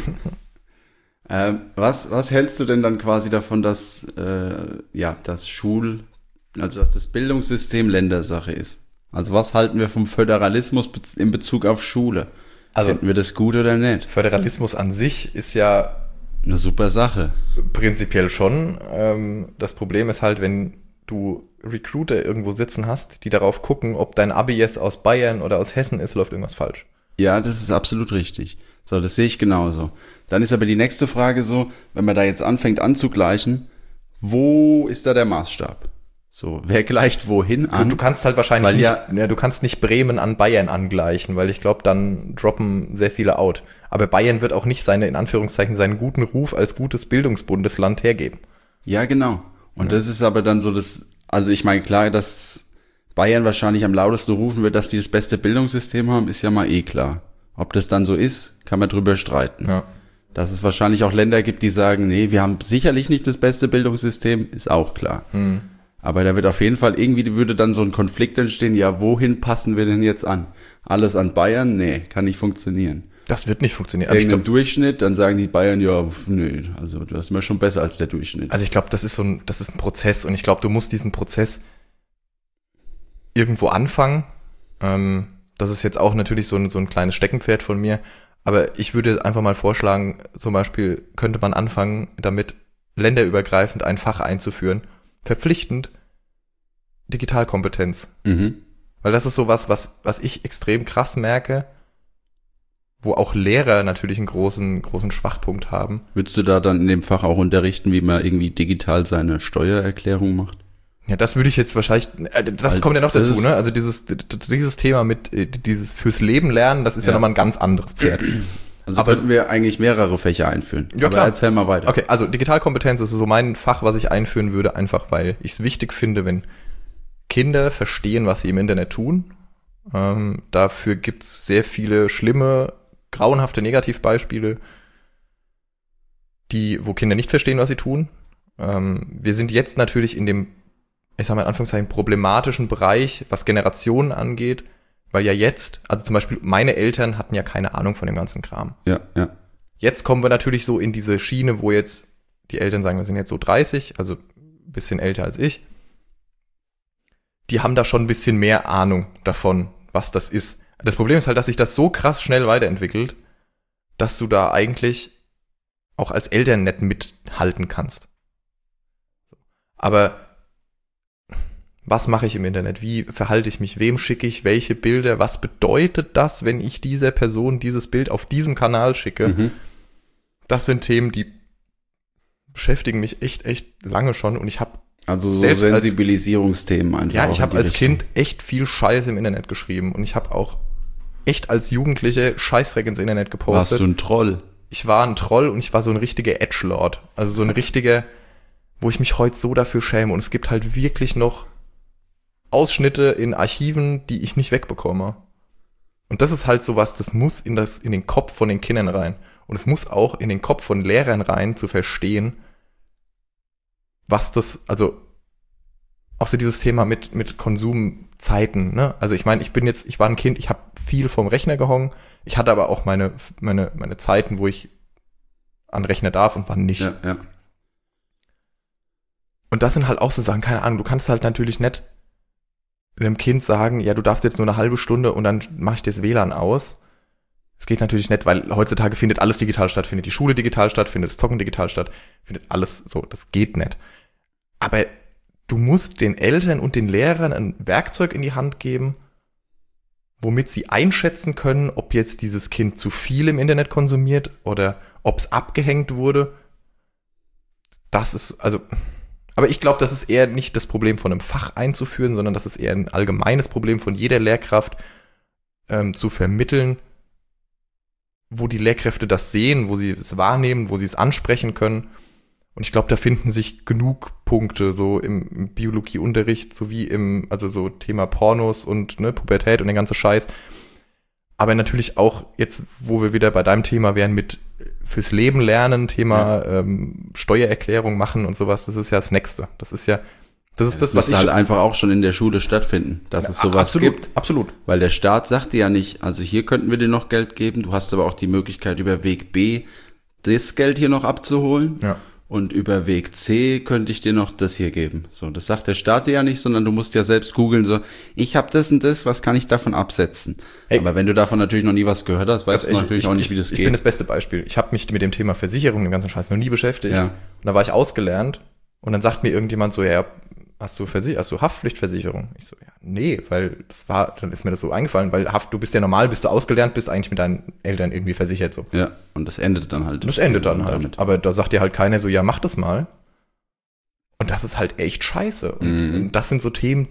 Was hältst du denn dann quasi davon, dass das Bildungssystem Ländersache ist? Also was halten wir vom Föderalismus in Bezug auf Schule? Also finden wir das gut oder nicht? Föderalismus an sich ist ja eine super Sache. Prinzipiell schon. Das Problem ist halt, wenn du Recruiter irgendwo sitzen hast, die darauf gucken, ob dein Abi jetzt aus Bayern oder aus Hessen ist, läuft irgendwas falsch. Ja, das ist absolut richtig. So, das sehe ich genauso. Dann ist aber die nächste Frage so, wenn man da jetzt anfängt anzugleichen, wo ist da der Maßstab? So, wer gleicht wohin an? Du kannst halt wahrscheinlich Weil du kannst nicht Bremen an Bayern angleichen, weil ich glaube, dann droppen sehr viele out. Aber Bayern wird auch nicht in Anführungszeichen, seinen guten Ruf als gutes Bildungsbundesland hergeben. Ja, genau. Und das ist aber dann so also ich meine, klar, dass Bayern wahrscheinlich am lautesten rufen wird, dass die das beste Bildungssystem haben, ist ja mal klar. Ob das dann so ist, kann man drüber streiten. Ja. Dass es wahrscheinlich auch Länder gibt, die sagen, nee, wir haben sicherlich nicht das beste Bildungssystem, ist auch klar. Aber da wird auf jeden Fall würde dann so ein Konflikt entstehen, ja, wohin passen wir denn jetzt an? Alles an Bayern? Nee, kann nicht funktionieren. Das wird nicht funktionieren. Irgendein Durchschnitt, dann sagen die Bayern, ja, nee, also das ist mir schon besser als der Durchschnitt. Also ich glaube, das ist ein Prozess und ich glaube, du musst diesen Prozess irgendwo anfangen. Das ist jetzt auch natürlich so ein kleines Steckenpferd von mir, aber ich würde einfach mal vorschlagen, zum Beispiel könnte man anfangen, damit länderübergreifend ein Fach einzuführen, verpflichtend Digitalkompetenz. Weil das ist so was ich extrem krass merke, wo auch Lehrer natürlich einen großen Schwachpunkt haben. Würdest du da dann in dem Fach auch unterrichten, wie man irgendwie digital seine Steuererklärung macht? Ja, das würde ich jetzt wahrscheinlich, das kommt ja noch dazu, ne? Also dieses Thema mit dieses fürs Leben lernen, das ist ja nochmal ein ganz anderes Pferd. Also aber könnten wir eigentlich mehrere Fächer einführen. Ja, aber klar. Erzähl mal weiter. Okay, also Digitalkompetenz ist so mein Fach, was ich einführen würde, einfach weil ich es wichtig finde, wenn Kinder verstehen, was sie im Internet tun. Dafür gibt's sehr viele schlimme, grauenhafte Negativbeispiele, wo Kinder nicht verstehen, was sie tun. Wir sind jetzt natürlich in dem, ich sag mal in Anführungszeichen, problematischen Bereich, was Generationen angeht, weil ja jetzt, also zum Beispiel meine Eltern hatten ja keine Ahnung von dem ganzen Kram. Ja. Jetzt kommen wir natürlich so in diese Schiene, wo jetzt die Eltern sagen, wir sind jetzt so 30, also ein bisschen älter als ich. Die haben da schon ein bisschen mehr Ahnung davon, was das ist. Das Problem ist halt, dass sich das so krass schnell weiterentwickelt, dass du da eigentlich auch als Eltern nicht mithalten kannst. Aber was mache ich im Internet? Wie verhalte ich mich? Wem schicke ich welche Bilder? Was bedeutet das, wenn ich dieser Person dieses Bild auf diesem Kanal schicke? Das sind Themen, die beschäftigen mich echt lange schon und ich habe also so Sensibilisierungsthemen einfach. Ja, ich habe als Kind echt viel Scheiß im Internet geschrieben und ich habe auch echt als Jugendliche Scheißdreck ins Internet gepostet. Warst du ein Troll? Ich war ein Troll und ich war so ein richtiger Edgelord. Also so ein richtiger, wo ich mich heute so dafür schäme. Und es gibt halt wirklich noch Ausschnitte in Archiven, die ich nicht wegbekomme. Und das ist halt sowas, das muss in den Kopf von den Kindern rein. Und es muss auch in den Kopf von Lehrern rein, zu verstehen, was das, also auch so dieses Thema mit Konsumzeiten, ne? Also ich meine, ich war ein Kind, ich habe viel vom Rechner gehangen, ich hatte aber auch meine Zeiten, wo ich an Rechner darf und wann nicht. Ja. Und das sind halt auch so Sachen, keine Ahnung, du kannst halt natürlich nicht einem Kind sagen, ja, du darfst jetzt nur eine halbe Stunde und dann mach ich dir das WLAN aus. Es geht natürlich nicht, weil heutzutage findet alles digital statt, findet die Schule digital statt, findet das Zocken digital statt, findet alles so, das geht nicht. Aber du musst den Eltern und den Lehrern ein Werkzeug in die Hand geben, womit sie einschätzen können, ob jetzt dieses Kind zu viel im Internet konsumiert oder ob es abgehängt wurde. Das ist, also, aber ich glaube, das ist eher nicht das Problem von einem Fach einzuführen, sondern das ist eher ein allgemeines Problem von jeder Lehrkraft, zu vermitteln, wo die Lehrkräfte das sehen, wo sie es wahrnehmen, wo sie es ansprechen können. Und ich glaube, da finden sich genug Punkte, so im Biologieunterricht, sowie also so Thema Pornos und ne, Pubertät und den ganzen Scheiß. Aber natürlich auch jetzt, wo wir wieder bei deinem Thema wären, mit fürs Leben lernen, Thema Steuererklärung machen und sowas, das ist ja das Nächste. Das ist das, was halt einfach auch schon in der Schule stattfinden, dass es sowas gibt. Absolut. Weil der Staat sagt dir ja nicht, also hier könnten wir dir noch Geld geben, du hast aber auch die Möglichkeit über Weg B das Geld hier noch abzuholen. Ja. und über Weg C könnte ich dir noch das hier geben. So, das sagt der Staat dir ja nicht, sondern du musst ja selbst googeln, so, ich habe das und das, was kann ich davon absetzen? Hey. Aber wenn du davon natürlich noch nie was gehört hast, weißt du natürlich auch nicht, wie das geht. Ich bin das beste Beispiel. Ich habe mich mit dem Thema Versicherung, dem ganzen Scheiß, noch nie beschäftigt. Ja. Und da war ich ausgelernt und dann sagt mir irgendjemand so, ja, hast du Haftpflichtversicherung? Ich so, ja, nee, weil dann ist mir das so eingefallen, weil du bist ja normal, bis du ausgelernt bist, eigentlich mit deinen Eltern irgendwie versichert, so. Ja, und das endet dann halt. Damit. Aber da sagt dir halt keiner so, ja, mach das mal. Und das ist halt echt scheiße. Und das sind so Themen,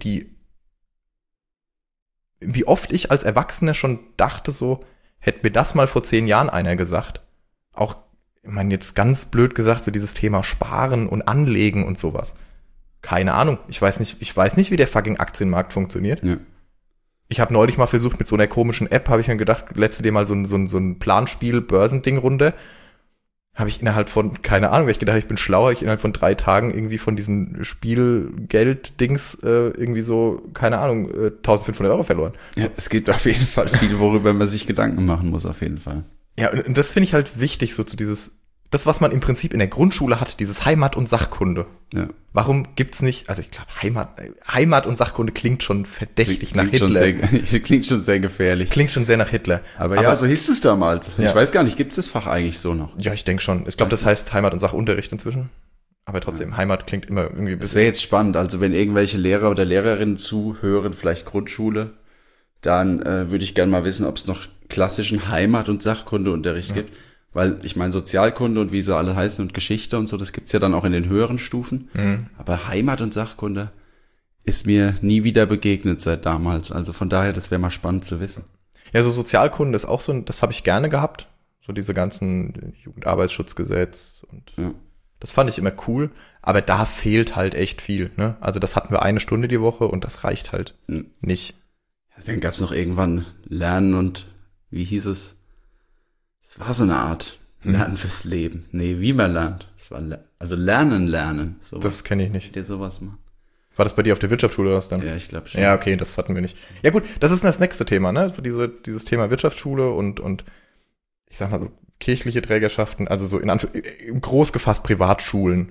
wie oft ich als Erwachsener schon dachte so, hätte mir das mal vor 10 Jahren einer gesagt. Auch, ich meine, jetzt ganz blöd gesagt, so dieses Thema Sparen und Anlegen und sowas. Keine Ahnung. Ich weiß nicht, wie der fucking Aktienmarkt funktioniert. Ja. Ich habe neulich mal versucht, mit so einer komischen App, habe ich mir gedacht, letzte dir mal so ein Planspiel-Börsending runter. Habe ich innerhalb von, keine Ahnung, weil ich gedacht, ich bin schlauer, ich innerhalb von 3 Tagen irgendwie von diesen Spielgeld-Dings irgendwie so, keine Ahnung, 1.500 Euro verloren. Ja, es gibt auf jeden Fall viel, worüber man sich Gedanken machen muss, auf jeden Fall. Ja, und das finde ich halt wichtig, so zu das, was man im Prinzip in der Grundschule hat, dieses Heimat- und Sachkunde. Ja. Warum gibt's nicht, also ich glaube, Heimat- und Sachkunde klingt schon verdächtig nach Hitler. Klingt schon sehr gefährlich. Klingt schon sehr nach Hitler. Aber ja, so hieß es damals. Ja. Ich weiß gar nicht, gibt es das Fach eigentlich so noch? Ja, ich denke schon. Ich glaube, das heißt Heimat- und Sachunterricht inzwischen. Aber trotzdem, Heimat klingt immer irgendwie ein Das bisschen. wäre jetzt spannend, also wenn irgendwelche Lehrer oder Lehrerinnen zuhören, vielleicht Grundschule, dann würde ich gerne mal wissen, ob es noch klassischen Heimat- und Sachkundeunterricht gibt. Weil ich meine, Sozialkunde und wie sie alle heißen und Geschichte und so, das gibt's ja dann auch in den höheren Stufen. Aber Heimat- und Sachkunde ist mir nie wieder begegnet seit damals. Also von daher, das wäre mal spannend zu wissen. Ja, so Sozialkunde ist auch so, das habe ich gerne gehabt. So diese ganzen Jugendarbeitsschutzgesetz und das fand ich immer cool. Aber da fehlt halt echt viel, ne? Also das hatten wir 1 Stunde die Woche und das reicht halt nicht. Ja, dann gab's noch irgendwann Lernen und, wie hieß es? Es war so eine Art Lernen fürs Leben. Nee, wie man lernt. Es war also Lernen. Sowas. Das kenne ich nicht. Der sowas macht. War das bei dir auf der Wirtschaftsschule oder was dann? Ja, ich glaube schon. Ja, okay, das hatten wir nicht. Ja gut, das ist das nächste Thema, ne? So dieses Thema Wirtschaftsschule und ich sag mal so kirchliche Trägerschaften, also so groß gefasst Privatschulen.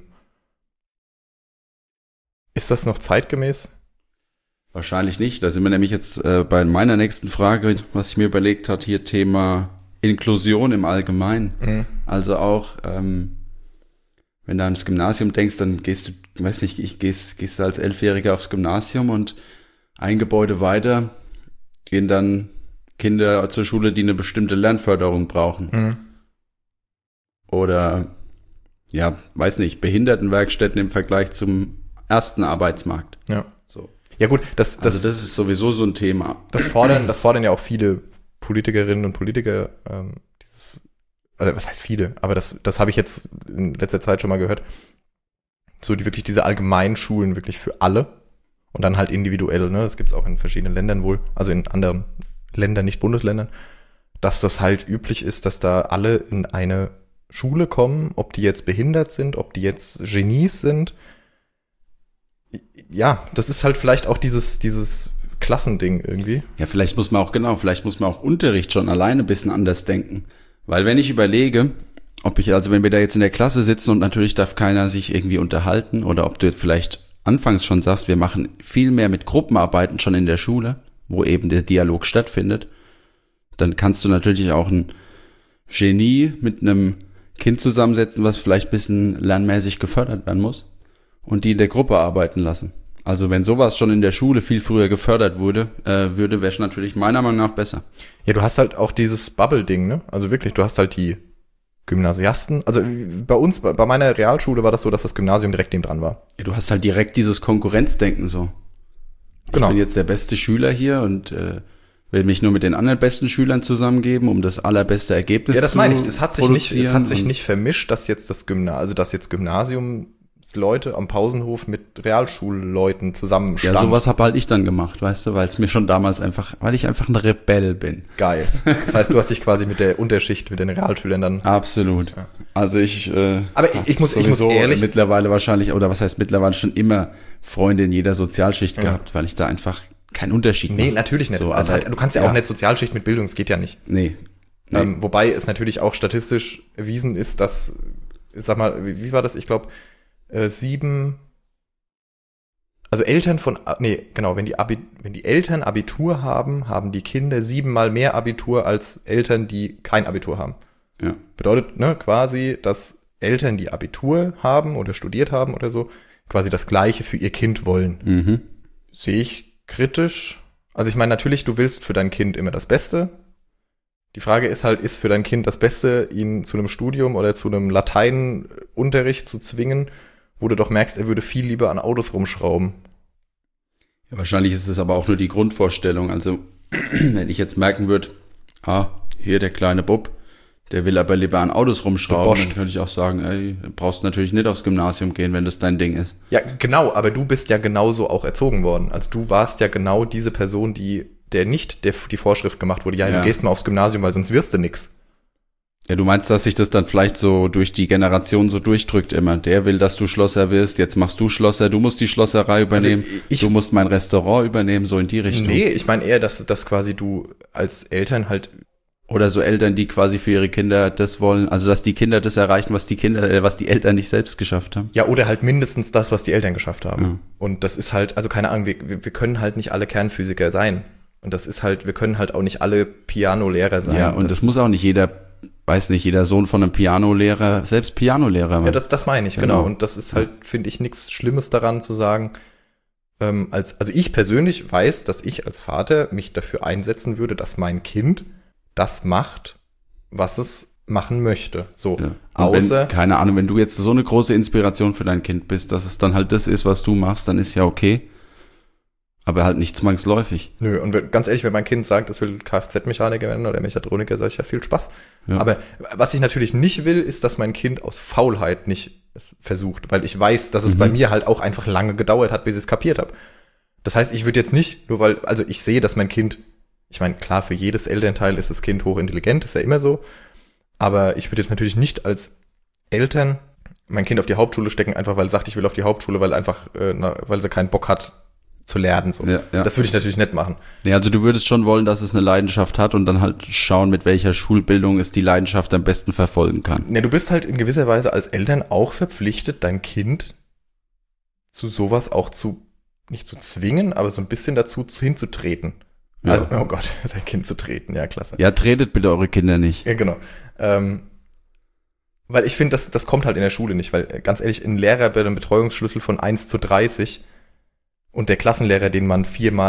Ist das noch zeitgemäß? Wahrscheinlich nicht. Da sind wir nämlich jetzt bei meiner nächsten Frage, was ich mir überlegt hat, hier Thema Inklusion im Allgemeinen. Also auch, wenn du ans Gymnasium denkst, dann gehst du, weiß nicht, gehst du als 11-Jähriger aufs Gymnasium und ein Gebäude weiter gehen dann Kinder zur Schule, die eine bestimmte Lernförderung brauchen. Oder, ja, weiß nicht, Behindertenwerkstätten im Vergleich zum ersten Arbeitsmarkt. Ja. So. Ja gut, das ist sowieso so ein Thema. Das fordern ja auch viele Politikerinnen und Politiker, was heißt viele, aber das habe ich jetzt in letzter Zeit schon mal gehört, so wirklich diese Allgemeinschulen wirklich für alle und dann halt individuell, ne, das gibt's auch in verschiedenen Ländern wohl, also in anderen Ländern, nicht Bundesländern, dass das halt üblich ist, dass da alle in eine Schule kommen, ob die jetzt behindert sind, ob die jetzt Genies sind. Ja, das ist halt vielleicht auch dieses Klassending irgendwie. Ja, vielleicht muss man auch Unterricht schon alleine ein bisschen anders denken. Weil wenn ich überlege, wenn wir da jetzt in der Klasse sitzen und natürlich darf keiner sich irgendwie unterhalten oder ob du vielleicht anfangs schon sagst, wir machen viel mehr mit Gruppenarbeiten schon in der Schule, wo eben der Dialog stattfindet, dann kannst du natürlich auch ein Genie mit einem Kind zusammensetzen, was vielleicht ein bisschen lernmäßig gefördert werden muss und die in der Gruppe arbeiten lassen. Also wenn sowas schon in der Schule viel früher gefördert wäre es natürlich meiner Meinung nach besser. Ja, du hast halt auch dieses Bubble-Ding, ne? Also wirklich, du hast halt die Gymnasiasten. Also bei meiner Realschule war das so, dass das Gymnasium direkt neben dran war. Ja, du hast halt direkt dieses Konkurrenzdenken so. Genau. Ich bin jetzt der beste Schüler hier und will mich nur mit den anderen besten Schülern zusammengeben, um das allerbeste Ergebnis zu produzieren. Ja, das meine ich. Es hat sich und nicht vermischt, dass jetzt Gymnasiumsleute am Pausenhof mit Realschulleuten zusammenstanden. Ja, sowas habe halt ich dann gemacht, weißt du, weil ich einfach ein Rebell bin. Geil. Das heißt, du hast dich quasi mit der Unterschicht, mit den Realschülern dann. Absolut. Ja. Also ich muss ehrlich mittlerweile wahrscheinlich, oder was heißt mittlerweile, schon immer Freunde in jeder Sozialschicht gehabt, weil ich da einfach keinen Unterschied mache. Nee, natürlich nicht. So, also du kannst ja auch nicht Sozialschicht mit Bildung, das geht ja nicht. Nee. Wobei es natürlich auch statistisch erwiesen ist, dass sag mal, wie war das? Ich glaube, 7, also Eltern wenn die Eltern Abitur haben, haben die Kinder 7-mal mehr Abitur als Eltern, die kein Abitur haben. Ja. Bedeutet, quasi, dass Eltern, die Abitur haben oder studiert haben oder so, quasi das Gleiche für ihr Kind wollen. Mhm. Sehe ich kritisch. Also ich meine, natürlich, du willst für dein Kind immer das Beste. Die Frage ist halt, ist für dein Kind das Beste, ihn zu einem Studium oder zu einem Lateinunterricht zu zwingen, wo du doch merkst, er würde viel lieber an Autos rumschrauben. Ja, wahrscheinlich ist es aber auch nur die Grundvorstellung. Also, wenn ich jetzt merken würde, hier der kleine Bub, der will aber lieber an Autos rumschrauben, dann könnte ich auch sagen, ey, du brauchst natürlich nicht aufs Gymnasium gehen, wenn das dein Ding ist. Ja, genau, aber du bist ja genauso auch erzogen worden. Also du warst ja genau diese Person, die die Vorschrift gemacht wurde, du gehst mal aufs Gymnasium, weil sonst wirst du nix. Ja, du meinst, dass sich das dann vielleicht so durch die Generation so durchdrückt immer. Der will, dass du Schlosser wirst, jetzt machst du Schlosser, du musst die Schlosserei übernehmen, du musst mein Restaurant übernehmen, so in die Richtung. Nee, ich meine eher, dass quasi du als Eltern halt. Oder so Eltern, die quasi für ihre Kinder das wollen, also dass die Kinder das erreichen, was die Eltern nicht selbst geschafft haben. Ja, oder halt mindestens das, was die Eltern geschafft haben. Ja. Und das ist halt, also keine Ahnung, wir können halt nicht alle Kernphysiker sein. Und das ist halt, wir können halt auch nicht alle Pianolehrer sein. Ja, und das muss auch nicht jeder Sohn von einem Pianolehrer, selbst Pianolehrer machen. Ja, das meine ich, genau. Und das ist halt, finde ich, nichts Schlimmes daran zu sagen, also ich persönlich weiß, dass ich als Vater mich dafür einsetzen würde, dass mein Kind das macht, was es machen möchte. So, ja. außer. Keine Ahnung, wenn du jetzt so eine große Inspiration für dein Kind bist, dass es dann halt das ist, was du machst, dann ist ja okay. Aber halt nicht zwangsläufig. Nö, und ganz ehrlich, wenn mein Kind sagt, es will Kfz-Mechaniker werden oder Mechatroniker, sage ich ja viel Spaß. Ja. Aber was ich natürlich nicht will, ist, dass mein Kind aus Faulheit nicht es versucht, weil ich weiß, dass es bei mir halt auch einfach lange gedauert hat, bis ich es kapiert habe. Das heißt, ich würde jetzt nicht, nur weil, also ich sehe, dass mein Kind, ich meine, klar, für jedes Elternteil ist das Kind hochintelligent, ist ja immer so, aber ich würde jetzt natürlich nicht als Eltern mein Kind auf die Hauptschule stecken, einfach weil es sagt, ich will auf die Hauptschule, weil sie keinen Bock hat zu lernen. So. Ja. Das würde ich natürlich nicht machen. Ja, also du würdest schon wollen, dass es eine Leidenschaft hat und dann halt schauen, mit welcher Schulbildung es die Leidenschaft am besten verfolgen kann. Ja, du bist halt in gewisser Weise als Eltern auch verpflichtet, dein Kind zu sowas auch nicht zu zwingen, aber so ein bisschen dazu hinzutreten. Ja. Also, oh Gott, sein Kind zu treten, ja, klasse. Ja, tretet bitte eure Kinder nicht. Ja, genau. Weil ich finde, das kommt halt in der Schule nicht, weil ganz ehrlich, ein Lehrer bei einem Betreuungsschlüssel von 1:30 und der Klassenlehrer, den man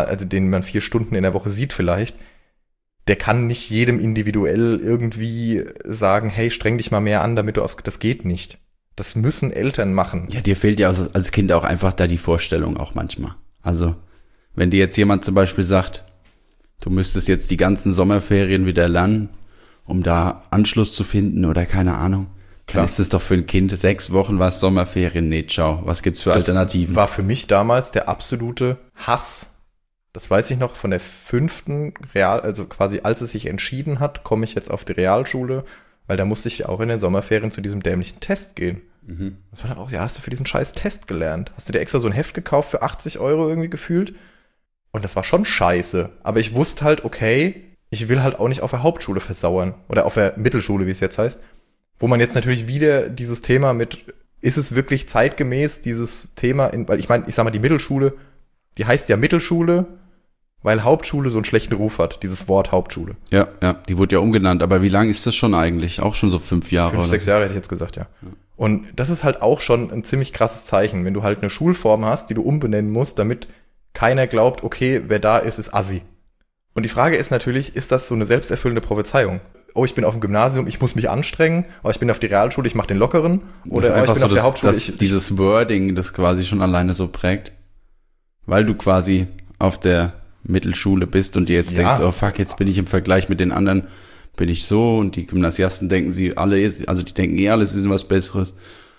4 Stunden in der Woche sieht vielleicht, der kann nicht jedem individuell irgendwie sagen, hey, streng dich mal mehr an, damit das geht nicht. Das müssen Eltern machen. Ja, dir fehlt ja als Kind auch einfach da die Vorstellung auch manchmal. Also, wenn dir jetzt jemand zum Beispiel sagt, du müsstest jetzt die ganzen Sommerferien wieder lernen, um da Anschluss zu finden oder keine Ahnung. Dann ist es doch für ein Kind, 6 Wochen war es Sommerferien, nee, ciao. Was gibt's für Alternativen? Das war für mich damals der absolute Hass. Das weiß ich noch von der 5. also quasi als es sich entschieden hat, komme ich jetzt auf die Realschule, weil da musste ich ja auch in den Sommerferien zu diesem dämlichen Test gehen. Mhm. Das war dann auch, ja, hast du für diesen scheiß Test gelernt? Hast du dir extra so ein Heft gekauft für 80 € irgendwie gefühlt? Und das war schon scheiße. Aber ich wusste halt, okay, ich will halt auch nicht auf der Hauptschule versauern. Oder auf der Mittelschule, wie es jetzt heißt. Wo man jetzt natürlich wieder dieses Thema mit, ist es wirklich zeitgemäß, dieses Thema, weil ich meine, ich sag mal, die Mittelschule, die heißt ja Mittelschule, weil Hauptschule so einen schlechten Ruf hat, dieses Wort Hauptschule. Ja, die wurde ja umgenannt, aber wie lange ist das schon eigentlich? Auch schon so 5 Jahre? 5, 6 Jahre hätte ich jetzt gesagt, ja. Und das ist halt auch schon ein ziemlich krasses Zeichen, wenn du halt eine Schulform hast, die du umbenennen musst, damit keiner glaubt, okay, wer da ist, ist Assi. Und die Frage ist natürlich, ist das so eine selbsterfüllende Prophezeiung? Oh, ich bin auf dem Gymnasium, ich muss mich anstrengen, aber ich bin auf die Realschule, ich mache den Lockeren. Oder ich bin so auf der Hauptschule. Dieses Wording, das quasi schon alleine so prägt. Weil du quasi auf der Mittelschule bist und dir jetzt denkst, oh fuck, jetzt bin ich im Vergleich mit den anderen, bin ich so, und die Gymnasiasten denken die denken alles ist was Besseres.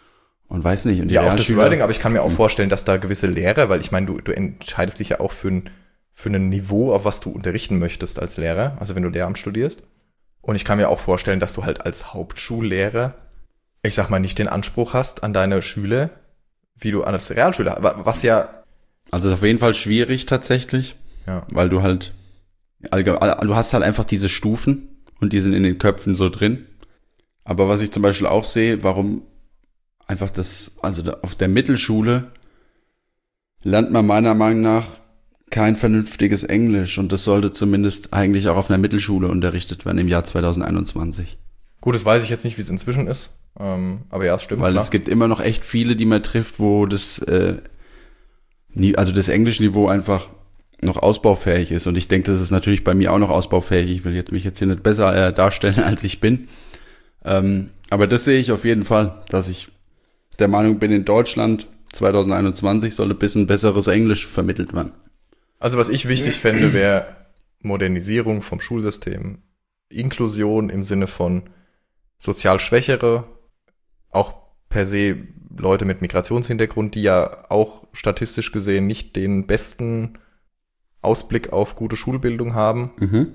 Und weiß nicht. Und die auch das Wording, aber ich kann mir auch vorstellen, dass da gewisse Lehrer, weil ich meine, du entscheidest dich ja auch für ein Niveau, auf was du unterrichten möchtest als Lehrer, also wenn du Lehramt studierst. Und ich kann mir auch vorstellen, dass du halt als Hauptschullehrer, ich sag mal, nicht den Anspruch hast an deine Schüler, wie du an der Realschule hast. Was ja. Also ist auf jeden Fall schwierig tatsächlich. Ja. Weil du halt, du hast halt einfach diese Stufen und die sind in den Köpfen so drin. Aber was ich zum Beispiel auch sehe, warum einfach auf der Mittelschule lernt man meiner Meinung nach kein vernünftiges Englisch und das sollte zumindest eigentlich auch auf einer Mittelschule unterrichtet werden im Jahr 2021. Gut, das weiß ich jetzt nicht, wie es inzwischen ist, aber ja, es stimmt. Weil klar. es gibt immer noch echt viele, die man trifft, wo das Englischniveau einfach noch ausbaufähig ist und ich denke, das ist natürlich bei mir auch noch ausbaufähig. Ich will mich jetzt hier nicht besser darstellen, als ich bin. Aber das sehe ich auf jeden Fall, dass ich der Meinung bin, in Deutschland 2021 soll ein bisschen besseres Englisch vermittelt werden. Also was ich wichtig fände, wäre Modernisierung vom Schulsystem, Inklusion im Sinne von sozial Schwächere, auch per se Leute mit Migrationshintergrund, die ja auch statistisch gesehen nicht den besten Ausblick auf gute Schulbildung haben,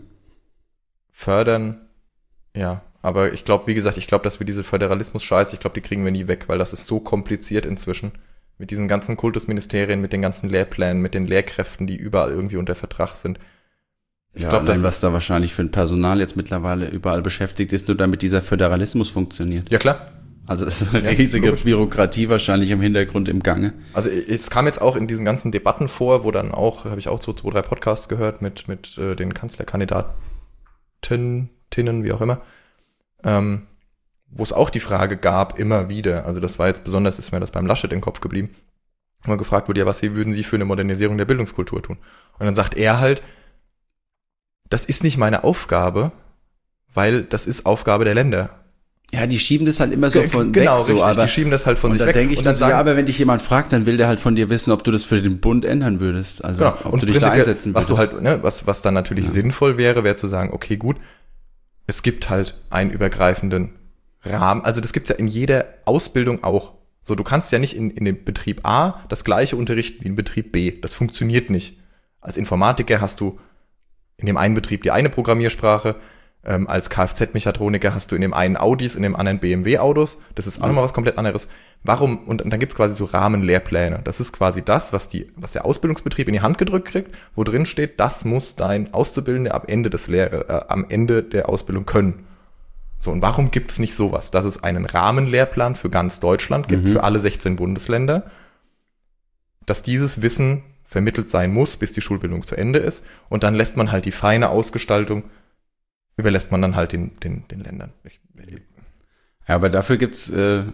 fördern, ja. Aber ich glaube, wie gesagt, dass wir diese Föderalismus-Scheiße, ich glaube, die kriegen wir nie weg, weil das ist so kompliziert inzwischen. Mit diesen ganzen Kultusministerien, mit den ganzen Lehrplänen, mit den Lehrkräften, die überall irgendwie unter Vertrag sind. Ich glaube, was da wahrscheinlich für ein Personal jetzt mittlerweile überall beschäftigt ist, nur damit dieser Föderalismus funktioniert. Ja, klar. Also das ist eine riesige Bürokratie wahrscheinlich im Hintergrund im Gange. Also es kam jetzt auch in diesen ganzen Debatten vor, wo dann auch, habe ich auch so 2, 3 Podcasts gehört mit den Kanzlerkandidatinnen, wie auch immer, wo es auch die Frage gab, immer wieder, also das war jetzt besonders, ist mir das beim Laschet im Kopf geblieben, wo gefragt wurde, ja, was würden Sie für eine Modernisierung der Bildungskultur tun? Und dann sagt er halt, das ist nicht meine Aufgabe, weil das ist Aufgabe der Länder. Ja, die schieben das halt immer so von genau, weg. Genau, richtig, die schieben das halt von sich weg. Und dann denke ich mir so, ja, aber wenn dich jemand fragt, dann will der halt von dir wissen, ob du das für den Bund ändern würdest. Also, genau. ob du dich da einsetzen würdest. Was du halt, ne, was dann natürlich sinnvoll wäre zu sagen, okay, gut, es gibt halt einen übergreifenden Rahmen. Also das gibt's ja in jeder Ausbildung auch. So, du kannst ja nicht in dem Betrieb A das gleiche unterrichten wie in Betrieb B. Das funktioniert nicht. Als Informatiker hast du in dem einen Betrieb die eine Programmiersprache, als Kfz-Mechatroniker hast du in dem einen Audis, in dem anderen BMW-Autos. Das ist auch nochmal was komplett anderes. Warum? Und dann gibt's quasi so Rahmenlehrpläne. Das ist quasi das, was der Ausbildungsbetrieb in die Hand gedrückt kriegt, wo drin steht, das muss dein Auszubildender am Ende der Ausbildung können. So, und warum gibt's nicht sowas? Dass es einen Rahmenlehrplan für ganz Deutschland gibt, für alle 16 Bundesländer, dass dieses Wissen vermittelt sein muss, bis die Schulbildung zu Ende ist. Und dann lässt man halt die feine Ausgestaltung überlässt man dann halt den Ländern. Ja, aber dafür gibt's ist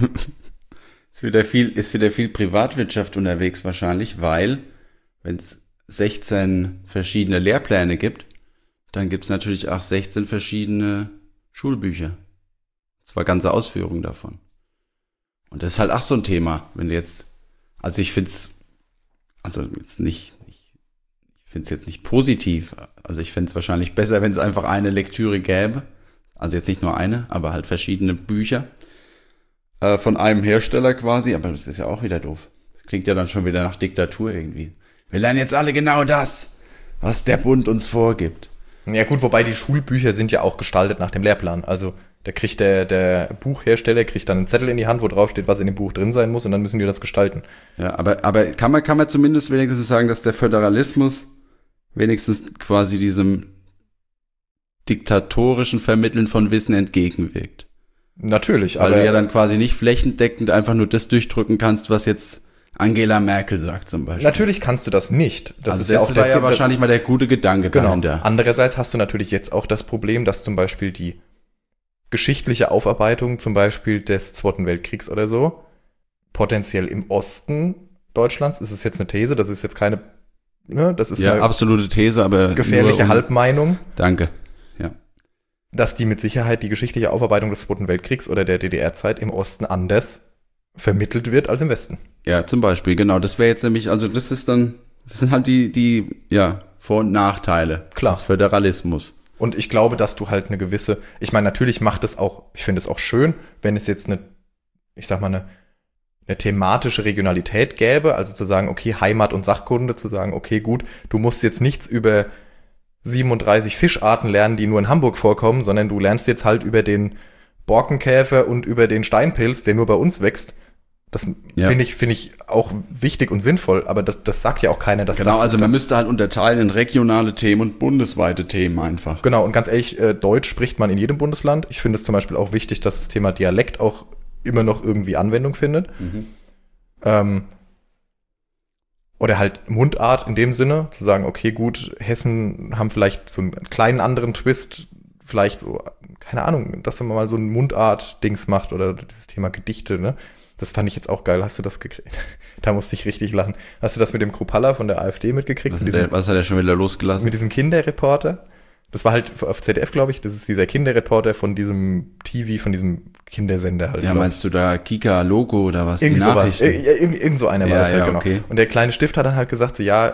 wieder viel Privatwirtschaft unterwegs wahrscheinlich, weil wenn es 16 verschiedene Lehrpläne gibt, dann gibt's natürlich auch 16 verschiedene Schulbücher. Zwar ganze Ausführungen davon. Und das ist halt auch so ein Thema, wenn du jetzt, also ich find's jetzt nicht positiv. Also ich fände es wahrscheinlich besser, wenn es einfach eine Lektüre gäbe. Also jetzt nicht nur eine, aber halt verschiedene Bücher von einem Hersteller quasi. Aber das ist ja auch wieder doof. Das klingt ja dann schon wieder nach Diktatur irgendwie. Wir lernen jetzt alle genau das, was der Bund uns vorgibt. Ja gut, wobei die Schulbücher sind ja auch gestaltet nach dem Lehrplan. Also da kriegt der Buchhersteller kriegt dann einen Zettel in die Hand, wo drauf steht, was in dem Buch drin sein muss, und dann müssen die das gestalten. Ja, aber kann man zumindest wenigstens sagen, dass der Föderalismus wenigstens quasi diesem diktatorischen Vermitteln von Wissen entgegenwirkt. Natürlich, weil du ja dann quasi nicht flächendeckend einfach nur das durchdrücken kannst, was jetzt Angela Merkel sagt zum Beispiel. Natürlich kannst du das nicht. Das ist ja auch ja wahrscheinlich mal der gute Gedanke dahinter. Andererseits hast du natürlich jetzt auch das Problem, dass zum Beispiel die geschichtliche Aufarbeitung zum Beispiel des Zweiten Weltkriegs oder so potenziell im Osten Deutschlands, ist es jetzt eine These, das ist jetzt keine, ne, das ist eine absolute These, aber gefährliche Halbmeinung. Danke. Ja. Dass die mit Sicherheit die geschichtliche Aufarbeitung des Zweiten Weltkriegs oder der DDR-Zeit im Osten anders vermittelt wird als im Westen. Ja, zum Beispiel, genau. Das wäre jetzt nämlich, also das sind halt die Vor- und Nachteile des Föderalismus. Und ich glaube, dass du halt eine gewisse, ich meine, natürlich macht es auch, ich finde es auch schön, wenn es jetzt eine thematische Regionalität gäbe, also zu sagen, okay, Heimat und Sachkunde, zu sagen, okay, gut, du musst jetzt nichts über 37 Fischarten lernen, die nur in Hamburg vorkommen, sondern du lernst jetzt halt über den Borkenkäfer und über den Steinpilz, der nur bei uns wächst. Das finde ich auch wichtig und sinnvoll, aber das sagt ja auch keiner, dass genau, also man müsste halt unterteilen in regionale Themen und bundesweite Themen einfach. Genau, und ganz ehrlich, Deutsch spricht man in jedem Bundesland. Ich finde es zum Beispiel auch wichtig, dass das Thema Dialekt auch immer noch irgendwie Anwendung findet. Oder halt Mundart in dem Sinne, zu sagen, okay, gut, Hessen haben vielleicht so einen kleinen anderen Twist, vielleicht so, keine Ahnung, dass man mal so ein Mundart-Dings macht oder dieses Thema Gedichte, ne? Das fand ich jetzt auch geil. Hast du das gekriegt? Da musste ich richtig lachen. Hast du das mit dem Kruppalla von der AfD mitgekriegt? Was hat er schon wieder losgelassen? Mit diesem Kinderreporter. Das war halt auf ZDF, glaube ich. Das ist dieser Kinderreporter von diesem TV, von diesem Kindersender halt. Ja, meinst du da Kika Logo oder was? Irgend die sowas. Nachrichten? Irgend so einer war das halt, genau. Okay. Und der kleine Stift hat dann halt gesagt, so ja,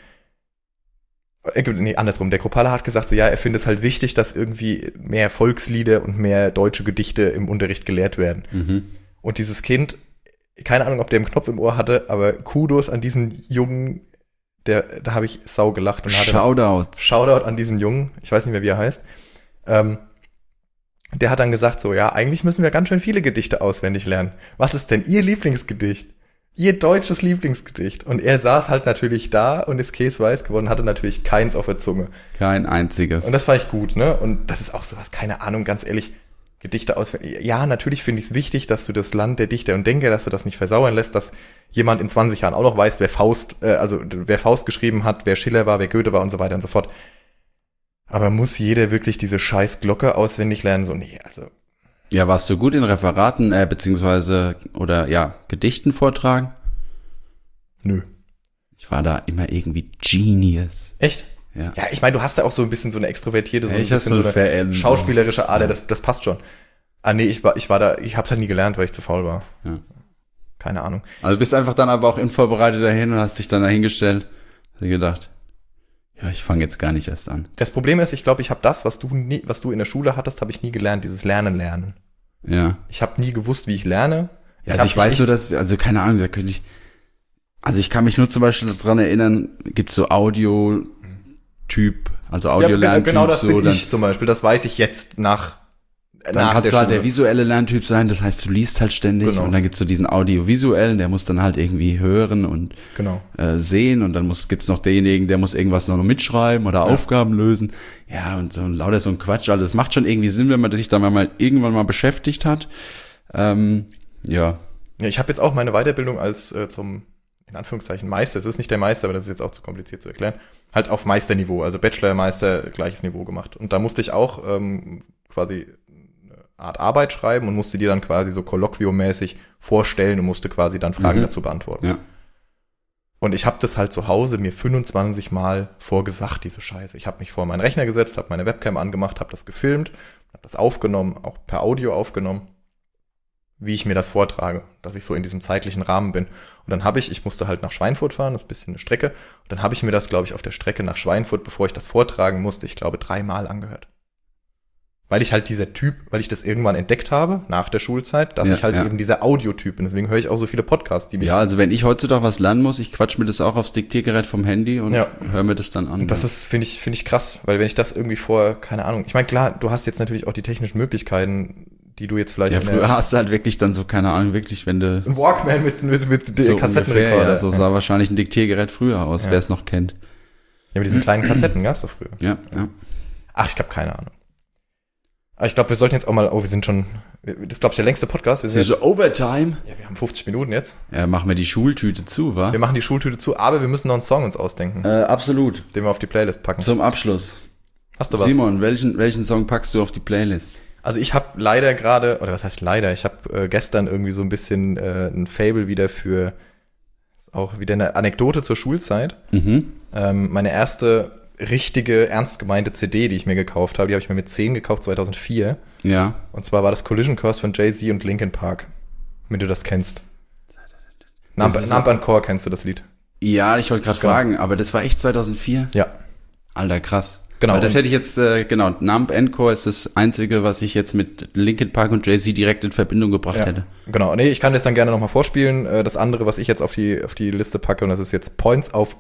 andersrum. Der Kruppalla hat gesagt, so ja, er findet es halt wichtig, dass irgendwie mehr Volkslieder und mehr deutsche Gedichte im Unterricht gelehrt werden. Und dieses Kind, keine Ahnung, ob der einen Knopf im Ohr hatte, aber Kudos an diesen Jungen, da habe ich sau gelacht. Und Shoutout an diesen Jungen, ich weiß nicht mehr, wie er heißt. Der hat dann gesagt so, ja, eigentlich müssen wir ganz schön viele Gedichte auswendig lernen. Was ist denn Ihr Lieblingsgedicht? Ihr deutsches Lieblingsgedicht? Und er saß halt natürlich da und ist käseweiß geworden, hatte natürlich keins auf der Zunge. Kein einziges. Und das fand ich gut, ne? Und das ist auch sowas, keine Ahnung, ganz ehrlich, Gedichte auswendig. Ja, natürlich finde ich es wichtig, dass du das Land der Dichter und Denker, dass du das nicht versauern lässt, dass jemand in 20 Jahren auch noch weiß, wer Faust geschrieben hat, wer Schiller war, wer Goethe war und so weiter und so fort. Aber muss jeder wirklich diese scheiß Glocke auswendig lernen? So, nee, also. Ja, warst du gut in Referaten, Gedichten vortragen? Nö. Ich war da immer irgendwie Genius. Echt? Ja. Ja, ich meine, du hast da auch so ein bisschen so eine extrovertierte, so ein ich bisschen so eine schauspielerische Ader, das passt schon. Ah, nee, ich hab's halt nie gelernt, weil ich zu faul war. Ja. Keine Ahnung. Also bist einfach dann aber auch unvorbereitet dahin und hast dich dann dahingestellt. Hast du gedacht, ja, ich fange jetzt gar nicht erst an. Das Problem ist, ich glaube, ich habe das, was du in der Schule hattest, habe ich nie gelernt, dieses Lernen. Ja. Ich habe nie gewusst, wie ich lerne. Keine Ahnung, da könnte ich, also ich kann mich nur zum Beispiel daran erinnern, gibt's so Audio-Typ, also Audio-Lerntyp. Genau, das so, bin ich zum Beispiel, das weiß ich jetzt nach Dann kannst du halt der visuelle Lerntyp sein, das heißt, du liest halt ständig und dann gibt's so diesen audiovisuellen, der muss dann halt irgendwie hören und sehen und dann gibt's noch denjenigen, der muss irgendwas noch mitschreiben oder Aufgaben lösen. Ja, und so lauter so ein Quatsch. Also das macht schon irgendwie Sinn, wenn man sich da mal irgendwann mal beschäftigt hat. Ja, ich habe jetzt auch meine Weiterbildung als zum, in Anführungszeichen, Meister, es ist nicht der Meister, aber das ist jetzt auch zu kompliziert zu erklären, halt auf Meisterniveau, also Bachelor, Meister, gleiches Niveau gemacht. Und da musste ich auch quasi Art Arbeit schreiben und musste die dann quasi so kolloquiummäßig vorstellen und musste quasi dann Fragen dazu beantworten. Ja. Und ich habe das halt zu Hause mir 25 Mal vorgesagt, diese Scheiße. Ich habe mich vor meinen Rechner gesetzt, habe meine Webcam angemacht, habe das gefilmt, habe das aufgenommen, auch per Audio aufgenommen, wie ich mir das vortrage, dass ich so in diesem zeitlichen Rahmen bin. Und dann ich musste halt nach Schweinfurt fahren, das ist ein bisschen eine Strecke. Und dann habe ich mir das, glaube ich, auf der Strecke nach Schweinfurt, bevor ich das vortragen musste, ich glaube 3 Mal angehört. Weil ich halt weil ich das irgendwann entdeckt habe, nach der Schulzeit, dass ich halt eben dieser Audiotyp bin. Deswegen höre ich auch so viele Podcasts, die mich... Ja, also wenn ich heutzutage was lernen muss, ich quatsch mir das auch aufs Diktiergerät vom Handy und höre mir das dann an. Und das ist, finde ich krass, weil wenn ich das irgendwie keine Ahnung, ich meine, klar, du hast jetzt natürlich auch die technischen Möglichkeiten, die du jetzt vielleicht... Ja, früher hast du halt wirklich dann so, keine Ahnung, wirklich, wenn du... Ein Walkman mit so Kassettenrekorder. Ja, so sah wahrscheinlich ein Diktiergerät früher aus, wer es noch kennt. Ja, mit diesen kleinen Kassetten gab's doch früher. Ja. Ach, ich habe keine Ahnung. Aber ich glaube, wir sollten jetzt auch mal, wir sind schon, das ist, glaube ich, der längste Podcast. Wir sind so Overtime. Ja, wir haben 50 Minuten jetzt. Ja, machen wir die Schultüte zu, wa? Wir machen die Schultüte zu, aber wir müssen noch einen Song uns ausdenken. Absolut. Den wir auf die Playlist packen. Zum Abschluss. Hast du was? Simon, welchen Song packst du auf die Playlist? Also ich habe leider gerade, oder was heißt leider, ich habe gestern irgendwie so ein bisschen ein Fable wieder für, auch wieder eine Anekdote zur Schulzeit. Meine erste richtige, ernst gemeinte CD, die ich mir gekauft habe. Die habe ich mir mit 10 gekauft, 2004. Ja. Und zwar war das Collision Course von Jay-Z und Linkin Park. Wenn du das kennst. Numb Core, kennst du das Lied? Ja, ich wollte gerade fragen, aber das war echt 2004? Ja. Alter, krass. Genau. Weil das hätte ich jetzt, Numb Core ist das Einzige, was ich jetzt mit Linkin Park und Jay-Z direkt in Verbindung gebracht hätte. Genau. Nee, ich kann das dann gerne nochmal vorspielen. Das andere, was ich jetzt auf die Liste packe, und das ist jetzt Points of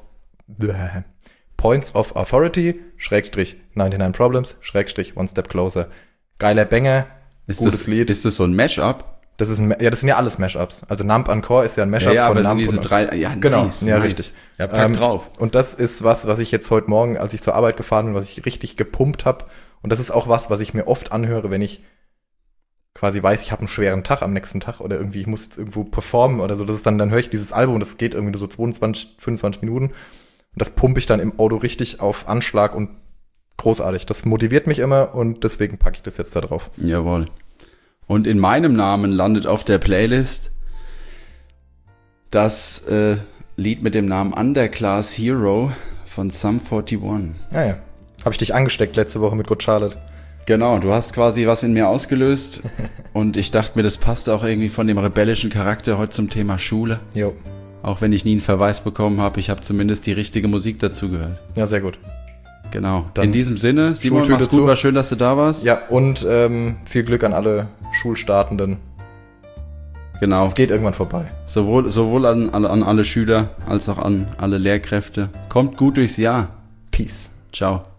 Authority, /99 Problems, /One Step Closer. Geiler Banger, gutes Lied. Ist das so ein Mashup? Das sind ja alles Mashups. Also Numb Core ist ja ein Mashup von Numb. Diese drei, genau, nice, richtig. Ja, pack drauf. Und das ist was ich jetzt heute Morgen, als ich zur Arbeit gefahren bin, was ich richtig gepumpt habe. Und das ist auch was ich mir oft anhöre, wenn ich quasi weiß, ich habe einen schweren Tag am nächsten Tag oder irgendwie, ich muss jetzt irgendwo performen oder so, das ist dann höre ich dieses Album, das geht irgendwie so 22, 25 Minuten und das pumpe ich dann im Auto richtig auf Anschlag und großartig. Das motiviert mich immer und deswegen packe ich das jetzt da drauf. Jawohl. Und in meinem Namen landet auf der Playlist das Lied mit dem Namen Underclass Hero von Sum 41. Ja. Habe ich dich angesteckt letzte Woche mit Good Charlotte. Genau, du hast quasi was in mir ausgelöst und ich dachte mir, das passt auch irgendwie von dem rebellischen Charakter heute zum Thema Schule. Jo. Auch wenn ich nie einen Verweis bekommen habe, ich habe zumindest die richtige Musik dazu gehört. Ja, sehr gut. Genau. Dann in diesem Sinne, Simon, Schultüte mach's gut, zu. war schön, dass du da warst. Ja, und viel Glück an alle Schulstartenden. Genau. Es geht irgendwann vorbei. Sowohl an alle Schüler als auch an alle Lehrkräfte. Kommt gut durchs Jahr. Peace. Ciao.